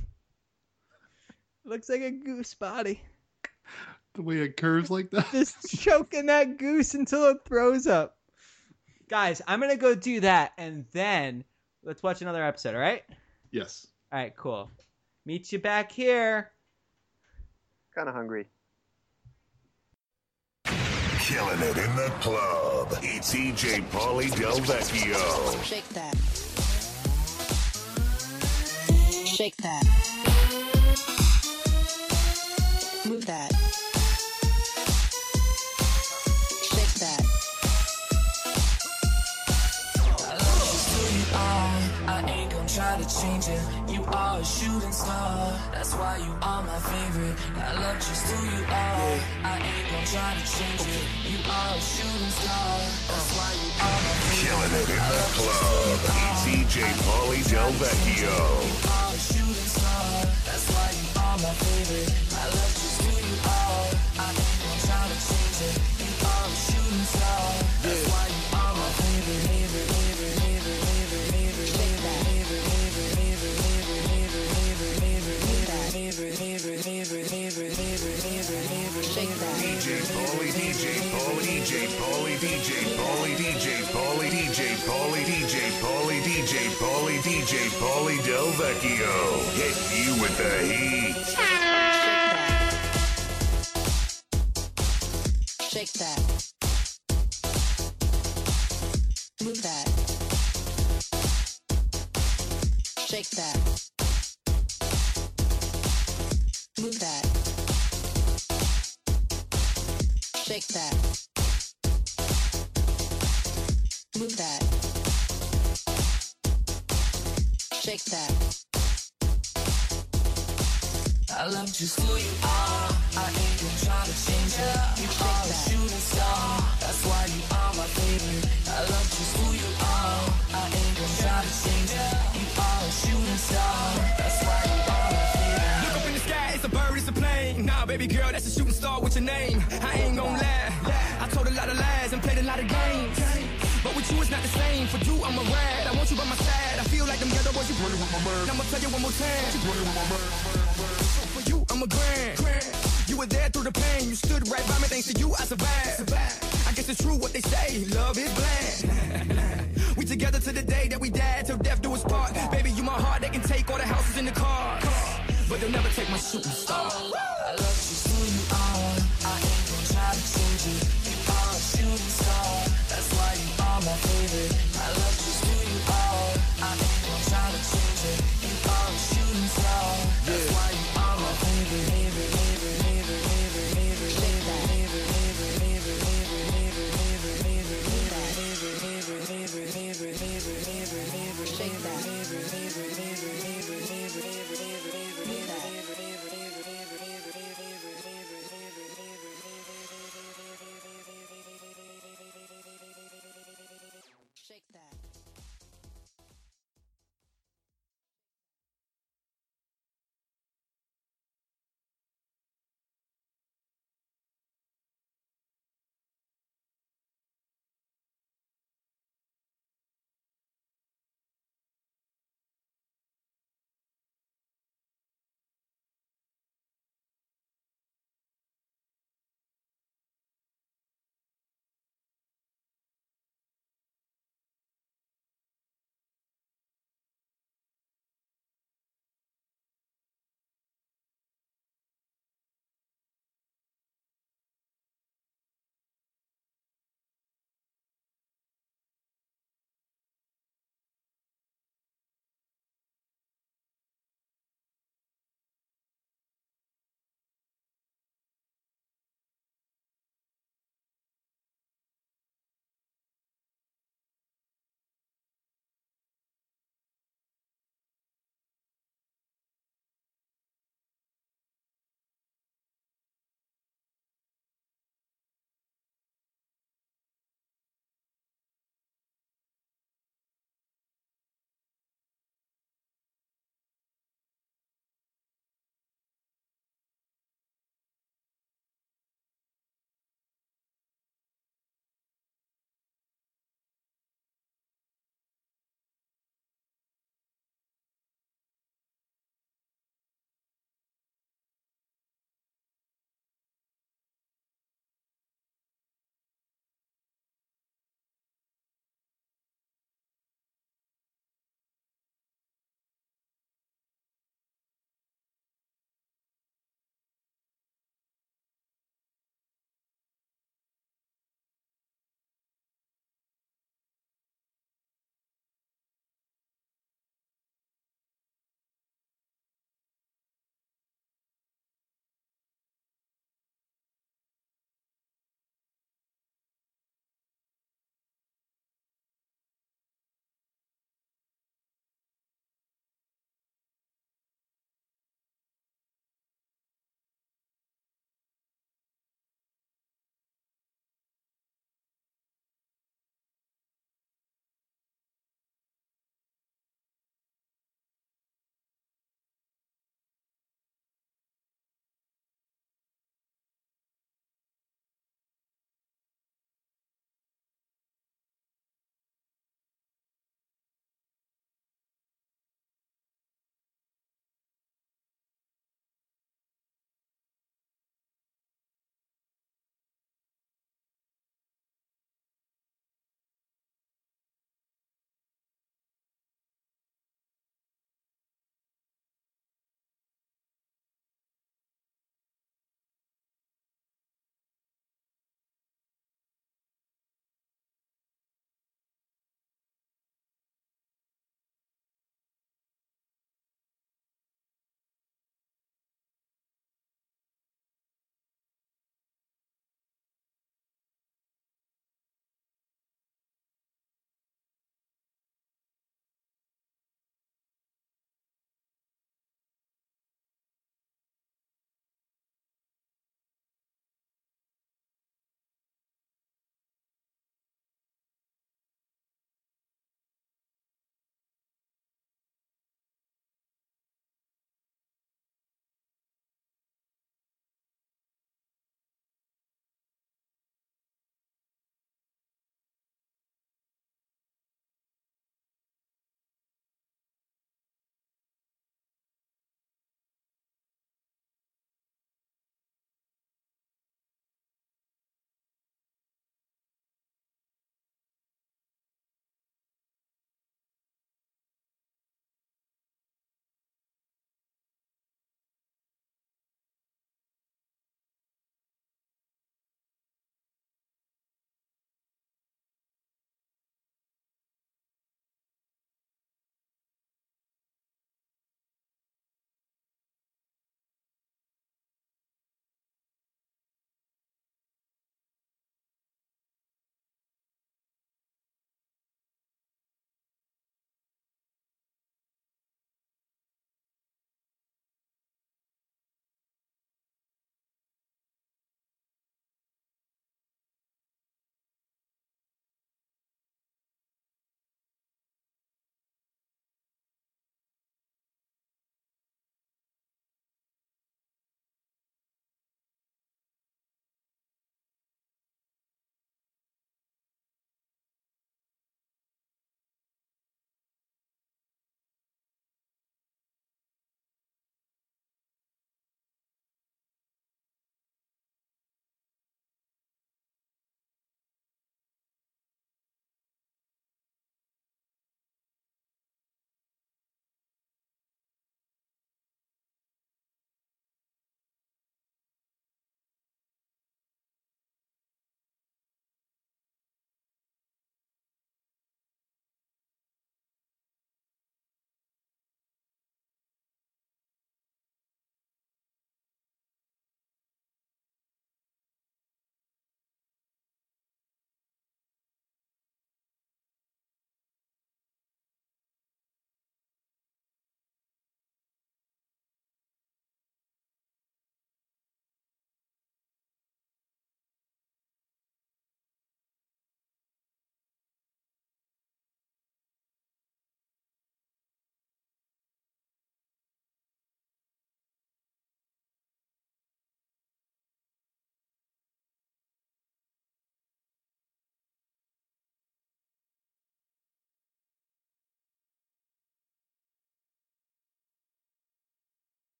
Speaker 2: Looks like a goose body.
Speaker 4: The way it curves like that.
Speaker 2: Just choking that goose until it throws up. Guys, I'm going to go do that, and then let's watch another episode, all right?
Speaker 4: Yes.
Speaker 2: All right, cool. Meet you back here.
Speaker 3: Kind of hungry.
Speaker 10: Killing it in the club. It's EJ Paulie Del Vecchio.
Speaker 7: Shake that. Shake that. Move that. Shake that.
Speaker 8: I love you who you are. I ain't gonna try to change it. You are a shooting star. That's why you are my favorite. I love just who you are. I ain't gonna try to change it. You are a shooting star. That's why you are my favorite.
Speaker 10: Killing it in the club. It's EJ Paulie Del Vecchio.
Speaker 8: You are a shooting star. That's why you are my favorite. I love just who you are. I ain't gonna try to change it. You are a shooting star. That's why you are my favorite. Favorite, favorite, favorite, favorite, favorite, favorite, favorite, favorite, favorite, favorite, favorite, favorite, favorite, favorite, favorite, favorite, favorite.
Speaker 7: Shake that.
Speaker 10: DJ Paulie, DJ Paulie, DJ Paulie, DJ Paulie, DJ Paulie, DJ Paulie, DJ Paulie, DJ Paulie, DJ Paulie Del Vecchio. Hit you with the heat.
Speaker 7: Shake that. Move that. Shake that. Move that. Shake that. Move that. Shake that.
Speaker 8: I love just who you are. I ain't gonna try to change it. You are a shooting star. That's why you are my favorite. I love just who you are. I ain't gonna try to change it. You are a shooting star. That's why you are my favorite.
Speaker 13: Look up in the sky, it's a bird, it's a plane. Nah, baby girl, that's a shooting star with your name. I ain't gonna lie. I told a lot of lies and played a lot of games. But with you, it's not the same. For you, I'm a rad. I want you by my side. I feel like them ghetto boys, you running with my bird. I'ma tell you one more time. You running with my bird. For you, I'm a grand. You were there through the pain. You stood right by me. Thanks to you, I survived. I guess it's true what they say. Love is blind. We together to the day that we died. Till death do us part. Baby, you my heart. They can take all the houses in the car. But they'll never take my shooting star.
Speaker 8: I love you